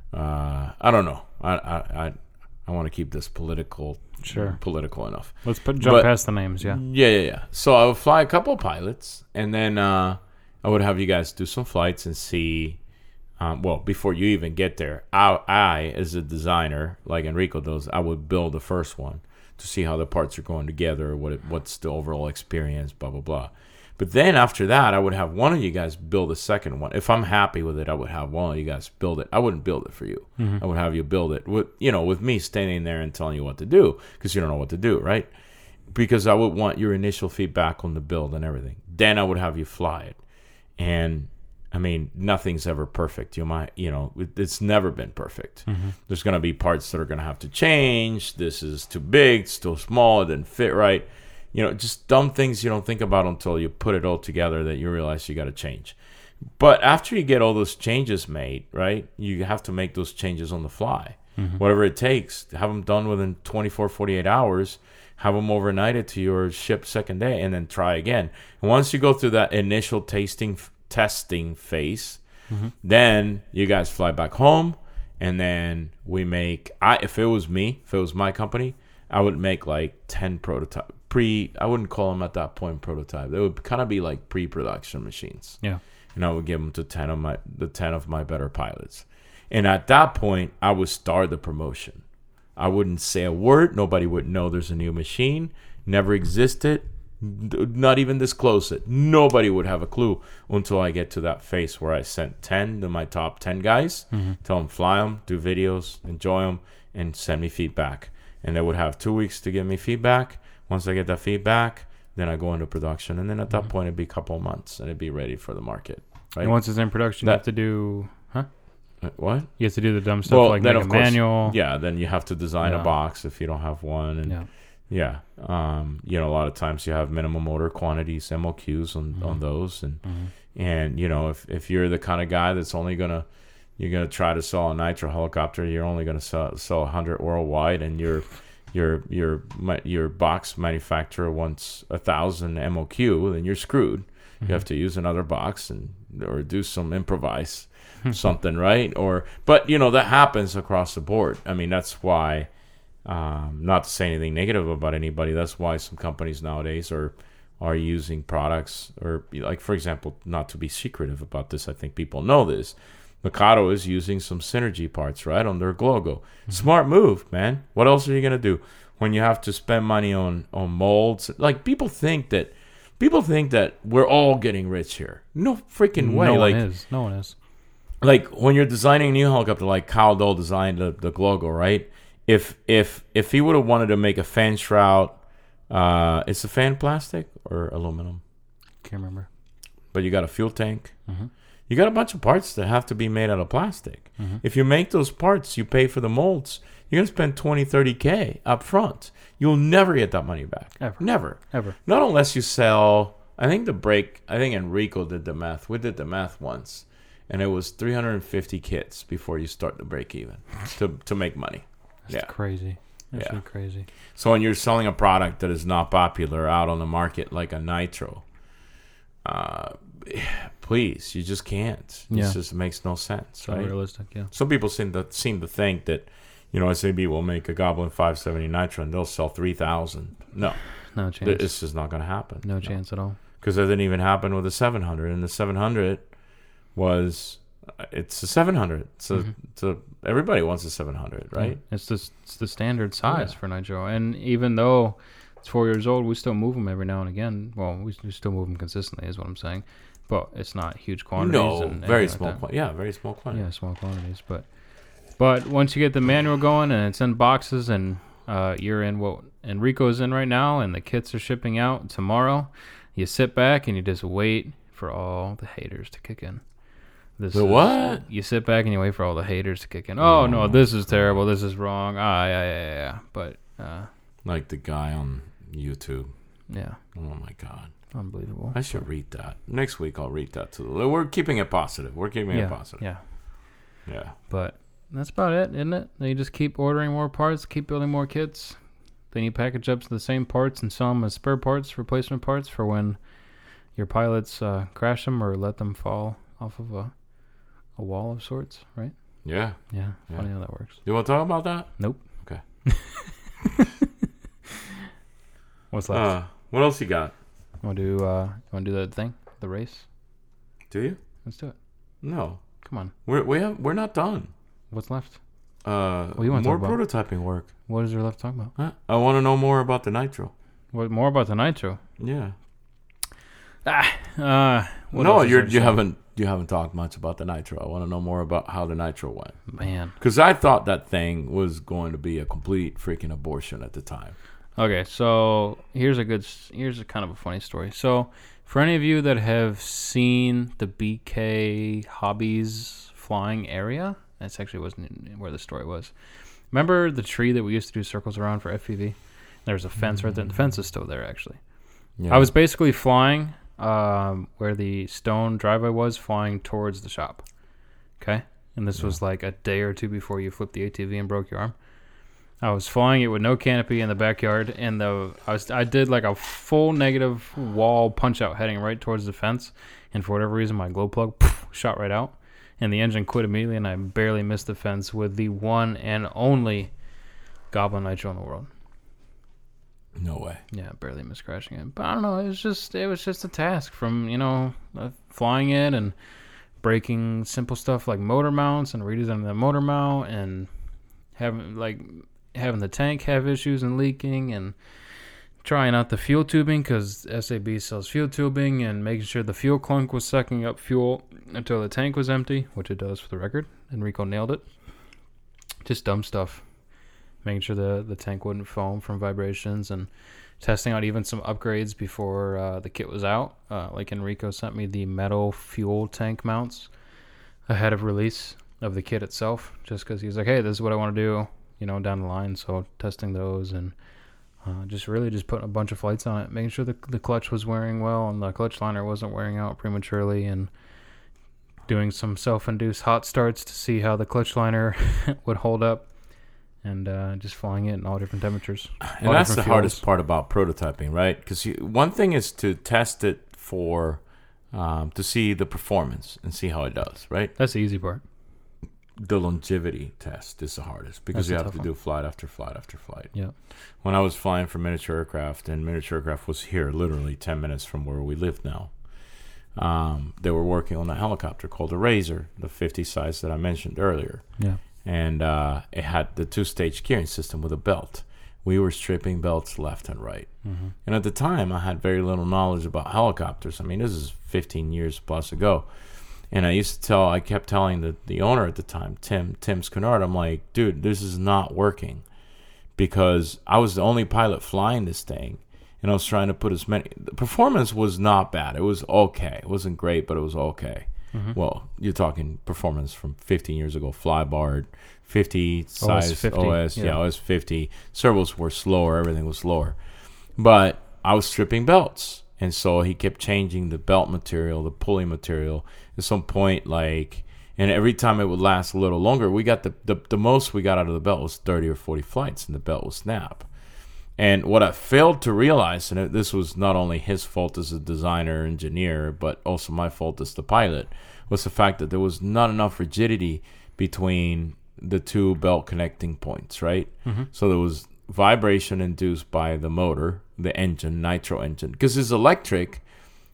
I don't know. I want to keep this political enough. Let's jump past the names. Yeah. Yeah. So I would fly a couple of pilots, and then I would have you guys do some flights and see. Before you even get there, I, as a designer, like Enrico does, I would build the first one to see how the parts are going together, what's the overall experience, blah, blah, blah. But then after that, I would have one of you guys build a second one. If I'm happy with it, I would have one of you guys build it. I wouldn't build it for you. I would have you build it with me standing there and telling you what to do, because you don't know what to do, right? Because I would want your initial feedback on the build and everything. Then I would have you fly it. And I mean, nothing's ever perfect. It's never been perfect. There's going to be parts that are going to have to change. This is too big, it's too small, it didn't fit right. Just dumb things you don't think about until you put it all together that you realize you got to change. But after you get all those changes made, right, you have to make those changes on the fly. Whatever it takes, have them done within 24, 48 hours, have them overnighted to your ship second day, and then try again. And once you go through that initial testing phase, then you guys fly back home, and then we make, if it was my company, I would make like 10 prototype I wouldn't call them at that point prototype. They would kind of be like pre-production machines. Yeah. And I would give them to 10 of my better pilots. And at that point, I would start the promotion. I wouldn't say a word. Nobody would know there's a new machine. Never existed. Not even disclose it. Nobody would have a clue until I get to that phase where I sent 10 to my top 10 guys, tell them fly them, do videos, enjoy them, and send me feedback. And they would have 2 weeks to give me feedback. Once I get that feedback, then I go into production. And then at that point, it'd be a couple of months, and it'd be ready for the market. Right? And once it's in production, you have to do... What? You have to do the dumb stuff like make a manual. Yeah, then you have to design a box if you don't have one. And a lot of times you have minimum order quantities, MOQs on those. And if you're the kind of guy that's only you're gonna try to sell a Nitro helicopter, you're only gonna sell 100 worldwide, and your box manufacturer wants 1,000 MOQ, then you're screwed. You have to use another box or do some improvise something, right? But that happens across the board. I mean, that's why, not to say anything negative about anybody, that's why some companies nowadays are using products, or like, for example, not to be secretive about this, I think people know this, Mikado is using some Synergy parts, right, on their logo. Smart move, man. What else are you going to do when you have to spend money on molds? Like, people think that we're all getting rich here. No freaking way. No one is. Like, when you're designing a new helicopter, like Kyle Dole designed the logo, right? If he would have wanted to make a fan shroud, is the fan plastic or aluminum? Can't remember. But you got a fuel tank. You got a bunch of parts that have to be made out of plastic. If you make those parts, you pay for the molds, you're going to spend $20,000-$30,000 up front. You'll never get that money back. Ever. Never. Ever. Not unless you sell, I think Enrico did the math. We did the math once, and it was 350 kits before you start the break even to make money. That's crazy. That's crazy. So when you're selling a product that is not popular out on the market, like a Nitro, please, you just can't. It just makes no sense, right? Unrealistic, yeah. Some people seem to think that, SAB will make a Goblin 570 Nitro and they'll sell 3,000. No chance. It's just not going to happen. No chance at all. Because that didn't even happen with the 700, and the 700 it's a 700. So everybody wants a 700, right? Yeah. It's the standard size for Nitro, and even though It's 4 years old. We still move them every now and again. Well, we still move them consistently, is what I'm saying. But it's not huge quantities. No, and very anything small. like that. Yeah, very small quantity. Yeah, small quantities. But once you get the manual going and it's in boxes and you're in what Enrico's in right now and the kits are shipping out tomorrow, you sit back and you just wait for all the haters to kick in. What? You sit back and you wait for all the haters to kick in. Oh, no, this is terrible. This is wrong. Yeah. But, like the guy on YouTube. yeah. Oh, my God. Unbelievable. I should read that. Next week, I'll read that too. We're keeping it positive. Yeah. But that's about it, isn't it? Then you just keep ordering more parts, keep building more kits. Then you package up the same parts and sell them as spare parts, replacement parts for when your pilots crash them or let them fall off of a wall of sorts, right? Yeah. Yeah. Funny how that works. You want to talk about that? Nope. Okay. What's left? What else you got? Want to do that thing, the race? Do you? Let's do it. No. Come on. We're not done. What's left? You want to more talk about? prototyping work. What is there left to talk about? Huh? I want to know more about the Nitro. What more about the Nitro? Yeah. What No, else is there to you say? haven't talked much about the Nitro. I want to know more about how the Nitro went. Man. Because I thought that thing was going to be a complete freaking abortion at the time. Okay, so here's a kind of a funny story. So, for any of you that have seen the BK Hobbies flying area, that's actually wasn't where the story was. Remember the tree that we used to do circles around for FPV? There's a fence right there. The fence is still there, actually. Yeah. I was basically flying where the stone driveway was, flying towards the shop. Okay? And this was like a day or two before you flipped the ATV and broke your arm. I was flying it with no canopy in the backyard, and I did like a full negative wall punch out heading right towards the fence, and for whatever reason my glow plug shot right out, and the engine quit immediately, and I barely missed the fence with the one and only Goblin Nitro in the world. No way. Yeah, barely missed crashing it. But I don't know, it was just a task from, flying it and breaking simple stuff like motor mounts and redesigning the motor mount and having the tank have issues and leaking and trying out the fuel tubing because SAB sells fuel tubing and making sure the fuel clunk was sucking up fuel until the tank was empty, which it does for the record. Enrico nailed it. Just dumb stuff. Making sure the tank wouldn't foam from vibrations and testing out even some upgrades before the kit was out. Like Enrico sent me the metal fuel tank mounts ahead of release of the kit itself, just because he's like, hey, this is what I want to do, down the line. So testing those and just putting a bunch of flights on it, making sure the clutch was wearing well and the clutch liner wasn't wearing out prematurely, and doing some self-induced hot starts to see how the clutch liner would hold up, and just flying it in all different temperatures. And that's the hardest part about prototyping, right? Because one thing is to test it for to see the performance and see how it does, right? That's the easy part. The longevity test is the hardest because That's you have to one. do flight after flight after flight. Yeah. When I was flying for Miniature Aircraft, and Miniature Aircraft was here literally 10 minutes from where we live now, they were working on a helicopter called the Razor, the 50 size that I mentioned earlier. Yeah. And it had the two-stage gearing system with a belt. We were stripping belts left and right. Mm-hmm. And And at the time, I had very little knowledge about helicopters. I mean, this is 15 years plus ago. And I kept telling the owner at the time, Tim Skinard, I'm like, dude, this is not working. Because I was the only pilot flying this thing. And I was trying to put the performance was not bad. It was okay. It wasn't great, but it was okay. Mm-hmm. Well, you're talking performance from 15 years ago. Flybar, 50 size OS 50, OS. yeah. OS 50. Servos were slower. Everything was slower. But I was stripping belts. And so he kept changing the belt material, the pulley material. At some point, and every time it would last a little longer, we got the most we got out of the belt was 30 or 40 flights, and the belt would snap. And what I failed to realize, and this was not only his fault as a designer, engineer, but also my fault as the pilot, was the fact that there was not enough rigidity between the two belt connecting points, right? Mm-hmm. So there was vibration induced by the motor, the engine, nitro engine. Because it's electric,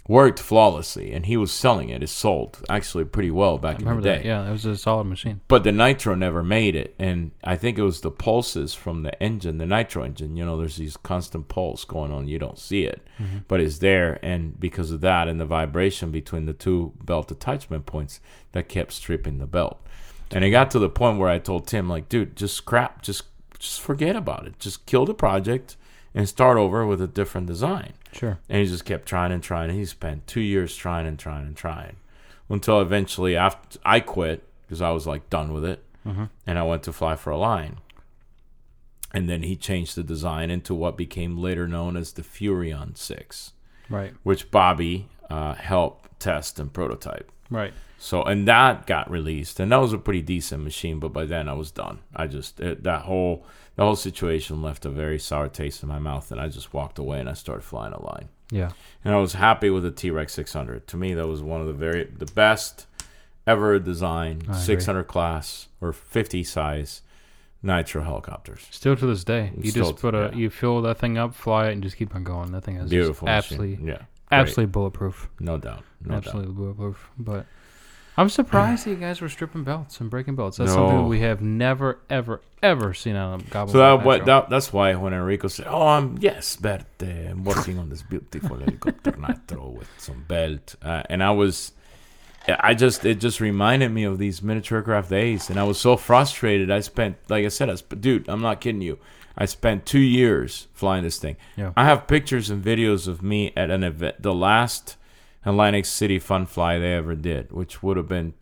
worked flawlessly, and he was selling it. It sold actually pretty well back in the day. that. Yeah, it was a solid machine. But the nitro never made it, and I think it was the pulses from the engine, the nitro engine. There's these constant pulse going on. You don't see it, but it's there, and because of that and the vibration between the two belt attachment points, that kept stripping the belt. And it got to the point where I told Tim, like, dude, just scrap, just forget about it. Just kill the project and start over with a different design. Sure. And he just kept trying and trying. And he spent 2 years trying until eventually after I quit because I was like done with it. And I went to Fly for a Line. And then he changed the design into what became later known as the Furion 6. Right. Which Bobby helped test and prototype. Right. So, and that got released, and that was a pretty decent machine. But by then, I was done. The whole situation left a very sour taste in my mouth, and I just walked away and I started flying a line. Yeah. And I was happy with the T-Rex 600. To me, that was one of the best ever designed 600 class or 50 size nitro helicopters. Still to this day, you Still, just you fill that thing up, fly it, and just keep on going. That thing is Beautiful just machine. absolutely bulletproof. No doubt. Absolutely bulletproof. But I'm surprised that you guys were stripping belts and breaking belts. That's No. something we have never, ever, ever seen on a Goblin. So that's why when Enrico said, I'm working on this beautiful helicopter nitro with some belt, and it just reminded me of these miniature aircraft days, and I was so frustrated. I spent, like I said, dude, I'm not kidding you. I spent 2 years flying this thing. Yeah. I have pictures and videos of me at an event, the last Atlantic City Fun Fly they ever did, which would have been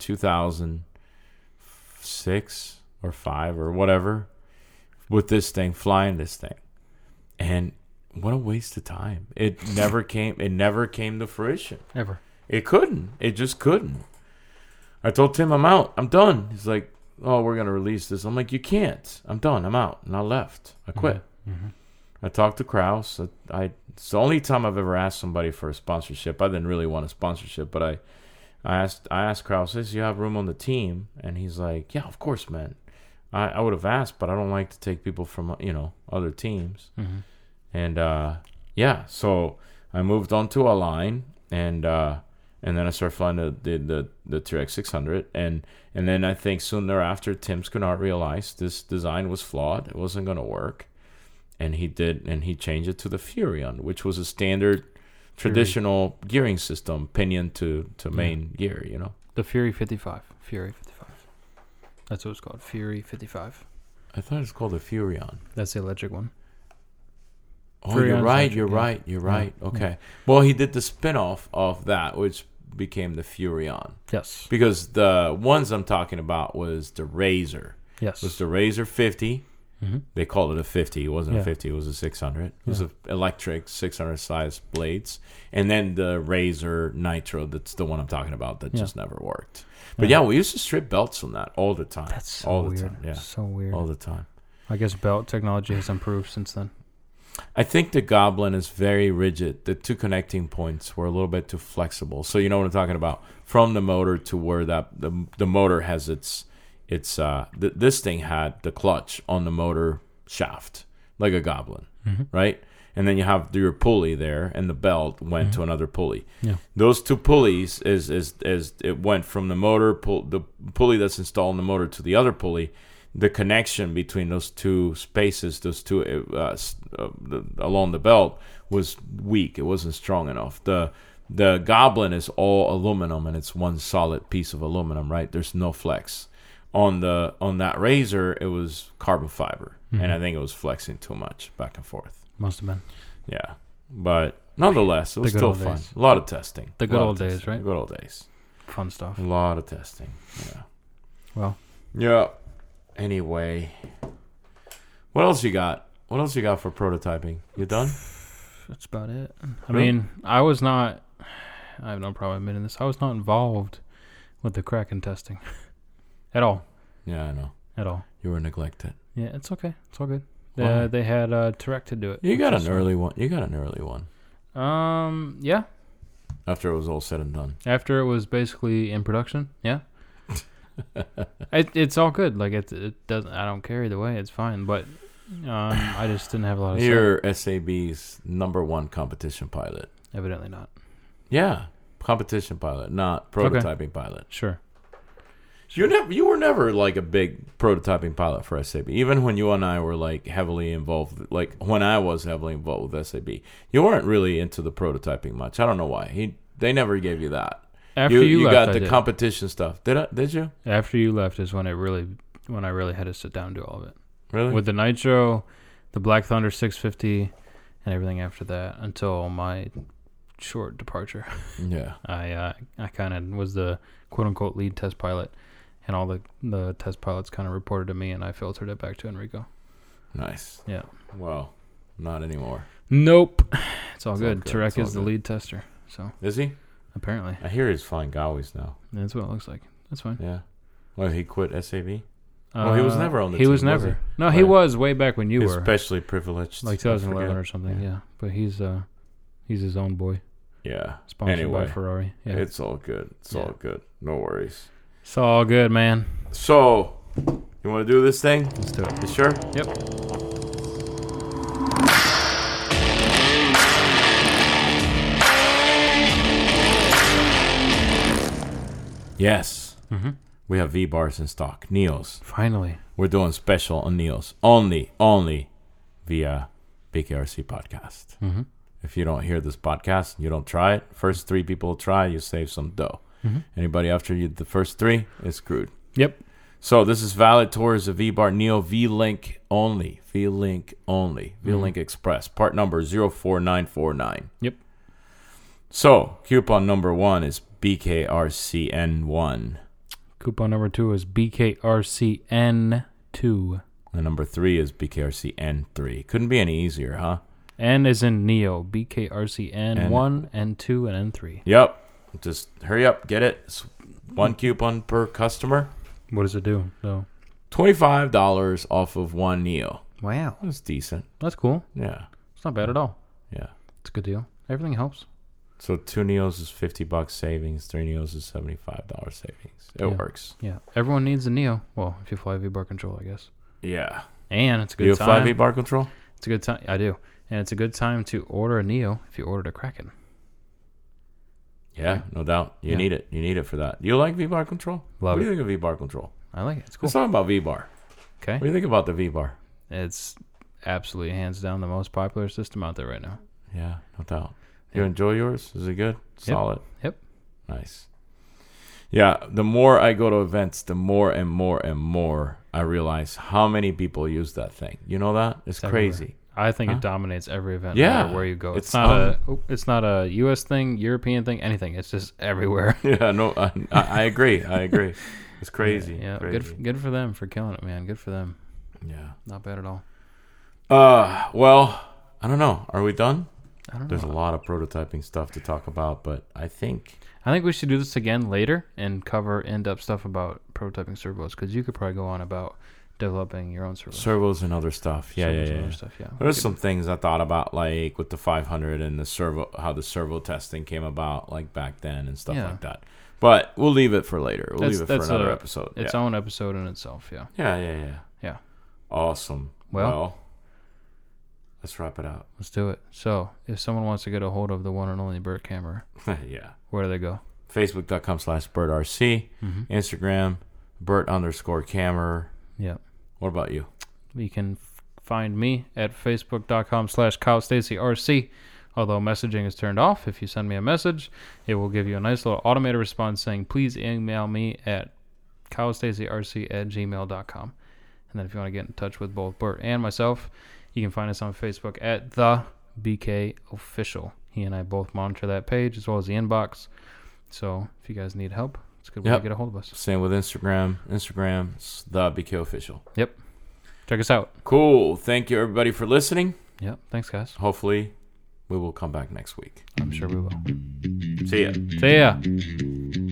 2006 or 5 or whatever, with this thing, flying this thing. And what a waste of time. It never came to fruition. Ever. It couldn't. It just couldn't. I told Tim, I'm out. I'm done. He's like, oh, we're going to release this. I'm like, you can't. I'm done. I'm out. And I left. I quit. I talked to Kraus. It's the only time I've ever asked somebody for a sponsorship. I didn't really want a sponsorship, but I asked Kraus, do you have room on the team? And he's like, yeah, of course, man. I would have asked, but I don't like to take people from, other teams. And, so I moved on to a line, and then I started flying the T-Rex 600, and then I think soon thereafter, Tim Scunnart realized this design was flawed. It wasn't going to work. And he changed it to the Furion, which was a standard, traditional gearing system, pinion to main gear, The Fury 55. That's what it's called, Fury 55. I thought it was called the Furion. That's the electric one. Oh, Furion's you're electric, right. Okay. Well, he did the spin-off of that, which became the Furion. Yes. Because the ones I'm talking about was the Razor. Yes. It was the Razor 50. They called it a 50. It wasn't a 50. It was a 600. It was an electric 600 size blades. And then the Razor Nitro, that's the one I'm talking about, that just never worked. But we used to strip belts on that all the time. That's so all weird. the time. Yeah. So weird. All the time. I guess belt technology has improved since then. I think the Goblin is very rigid. The two connecting points were a little bit too flexible. So you know what I'm talking about? From the motor to where the motor has this thing had the clutch on the motor shaft, like a Goblin, right? And then you have your pulley there, and the belt went to another pulley. Yeah. Those two pulleys is it went from the motor the pulley that's installed in the motor to the other pulley. The connection between those two spaces, along the belt, was weak. It wasn't strong enough. The Goblin is all aluminum, and it's one solid piece of aluminum, right? There's no flex. On that Razor, it was carbon fiber, and I think it was flexing too much back and forth. Must have been. Yeah, but nonetheless, it was still fun. Days. A lot of testing. The good old days, right? The good old days. Fun stuff. A lot of testing. Yeah. Well. Yeah. Anyway, what else you got? What else you got for prototyping? You done? That's about it. I mean, I have no problem admitting this. I was not involved with the Kraken testing at all. Yeah, I know. At all. You were neglected. Yeah, it's okay. It's all good. Why? They had Tarek to do it. You got an early one. Yeah. After it was all said and done. After it was basically in production. Yeah. It's all good. Like it doesn't. I don't care either way. It's fine. But I just didn't have a lot of. You're SAB's #1 competition pilot. Evidently not. Yeah, competition pilot, not prototyping pilot. Sure. You were never like a big prototyping pilot for SAB. Even when you and I were like heavily involved, like when I was heavily involved with SAB, you weren't really into the prototyping much. I don't know why. They never gave you that. After you left, got I the did. competition stuff. Did you? After you left is when I really had to sit down and do all of it. Really? With the Nitro, the Black Thunder 650, and everything after that until my short departure. Yeah. I kind of was the quote unquote lead test pilot, and all the test pilots kind of reported to me, and I filtered it back to Enrico. Nice. Yeah. Well, not anymore. Nope. It's all It's good. all good. Tarek It's all is the good. lead tester, so Is he? apparently I hear he's flying Gawi's now. that's what it looks like. That's fine. Yeah. Well, he quit SAB. Well, he was never on the team, He was was never. he? No, he Right. was way back when you were. Especially privileged. Like I 2011 forget. or something, yeah. But he's his own boy, Yeah. sponsored Anyway, by Ferrari. Yeah, it's all good. It's all good. No worries. it's all good, man. So, you want to do this thing? Let's do it. You sure? Yep. Yes. Mm-hmm. We have V-bars in stock. Neos. Finally. We're doing special on Neos. Only via BKRC Podcast. Mm-hmm. If you don't hear this podcast, you don't try it. First 3 people try, you save some dough. Mm-hmm. Anybody after you, the first 3 is screwed. Yep. So this is valid towards the V-Bar Neo V-Link only. V-Link only. V-Link Express. Part number 04949. Yep. So coupon number 1 is BKRCN1. Coupon number 2 is BKRCN2. And number 3 is BKRCN3. Couldn't be any easier, huh? N is in Neo. BKRCN1, N2, and N3. Yep. Just hurry up. Get it. It's 1 coupon per customer. What does it do? So, $25 off of 1 Neo. wow. That's decent. That's cool. Yeah. It's not bad at all. Yeah. It's a good deal. Everything helps. So 2 Neos is $50 savings. 3 Neos is $75 savings. It Yeah. works. Yeah. Everyone needs a Neo. Well, if you fly V-Bar Control, I guess. Yeah. And it's a good Do you time. fly V-Bar Control? It's a good time. I do. And it's a good time to order a Neo if you ordered a Kraken. Yeah, no doubt. You Yeah. need it. You need it for that. You like V-Bar Control? Love What do it. you think of V-Bar Control? I like it. It's cool. Let's talk about V-Bar. Okay. What do you think about the V-Bar? It's absolutely hands down the most popular system out there right now. Yeah, no doubt. You Yeah. enjoy yours? Is it good? Solid? Yep. Nice. Yeah, the more I go to events, the more and more I realize how many people use that thing. You know that? It's everywhere. crazy. I think Huh? it dominates every event, Yeah. no matter where you go. It's It's not a U.S. thing, European thing, anything. It's just everywhere. Yeah, no, I agree. I agree. It's crazy. Yeah. Crazy. Good for them for killing it, man. Good for them. Yeah. Not bad at all. Well, I don't know. Are we done? I don't There's a know. lot of prototyping stuff to talk about, but I think I think we should do this again later and cover in-depth stuff about prototyping servos, because you could probably go on about developing your own servos. servos and other stuff. Yeah, Servos yeah, and yeah. other stuff, yeah. There's We some things I thought about, like with the 500 and the servo, how the servo testing came about, like back then and stuff Yeah. like that. But we'll leave it for later. We'll That's- leave it for that's another a- episode. its Yeah. own episode in itself, yeah. Yeah. Yeah. Awesome. Well- Well, let's wrap it up. Let's do it. So, if someone wants to get a hold of the one and only Burt Camera, Yeah. where do they go? Facebook.com/BertRC. Instagram, Bert_Camera. Yeah. What about you? You can find me at facebook.com/KyleStacyRC. Although messaging is turned off, if you send me a message, it will give you a nice little automated response saying, please email me at KyleStacyRC@gmail.com. And then if you want to get in touch with both Bert and myself, you can find us on Facebook at The BK Official. He and I both monitor that page as well as the inbox. So if you guys need help, it's a good way Yep. to get a hold of us. Same with Instagram. Instagram's the BK Official. Yep. Check us out. Cool. Thank you, everybody, for listening. Yep. Thanks, guys. Hopefully, we will come back next week. I'm sure we will. See ya. See ya.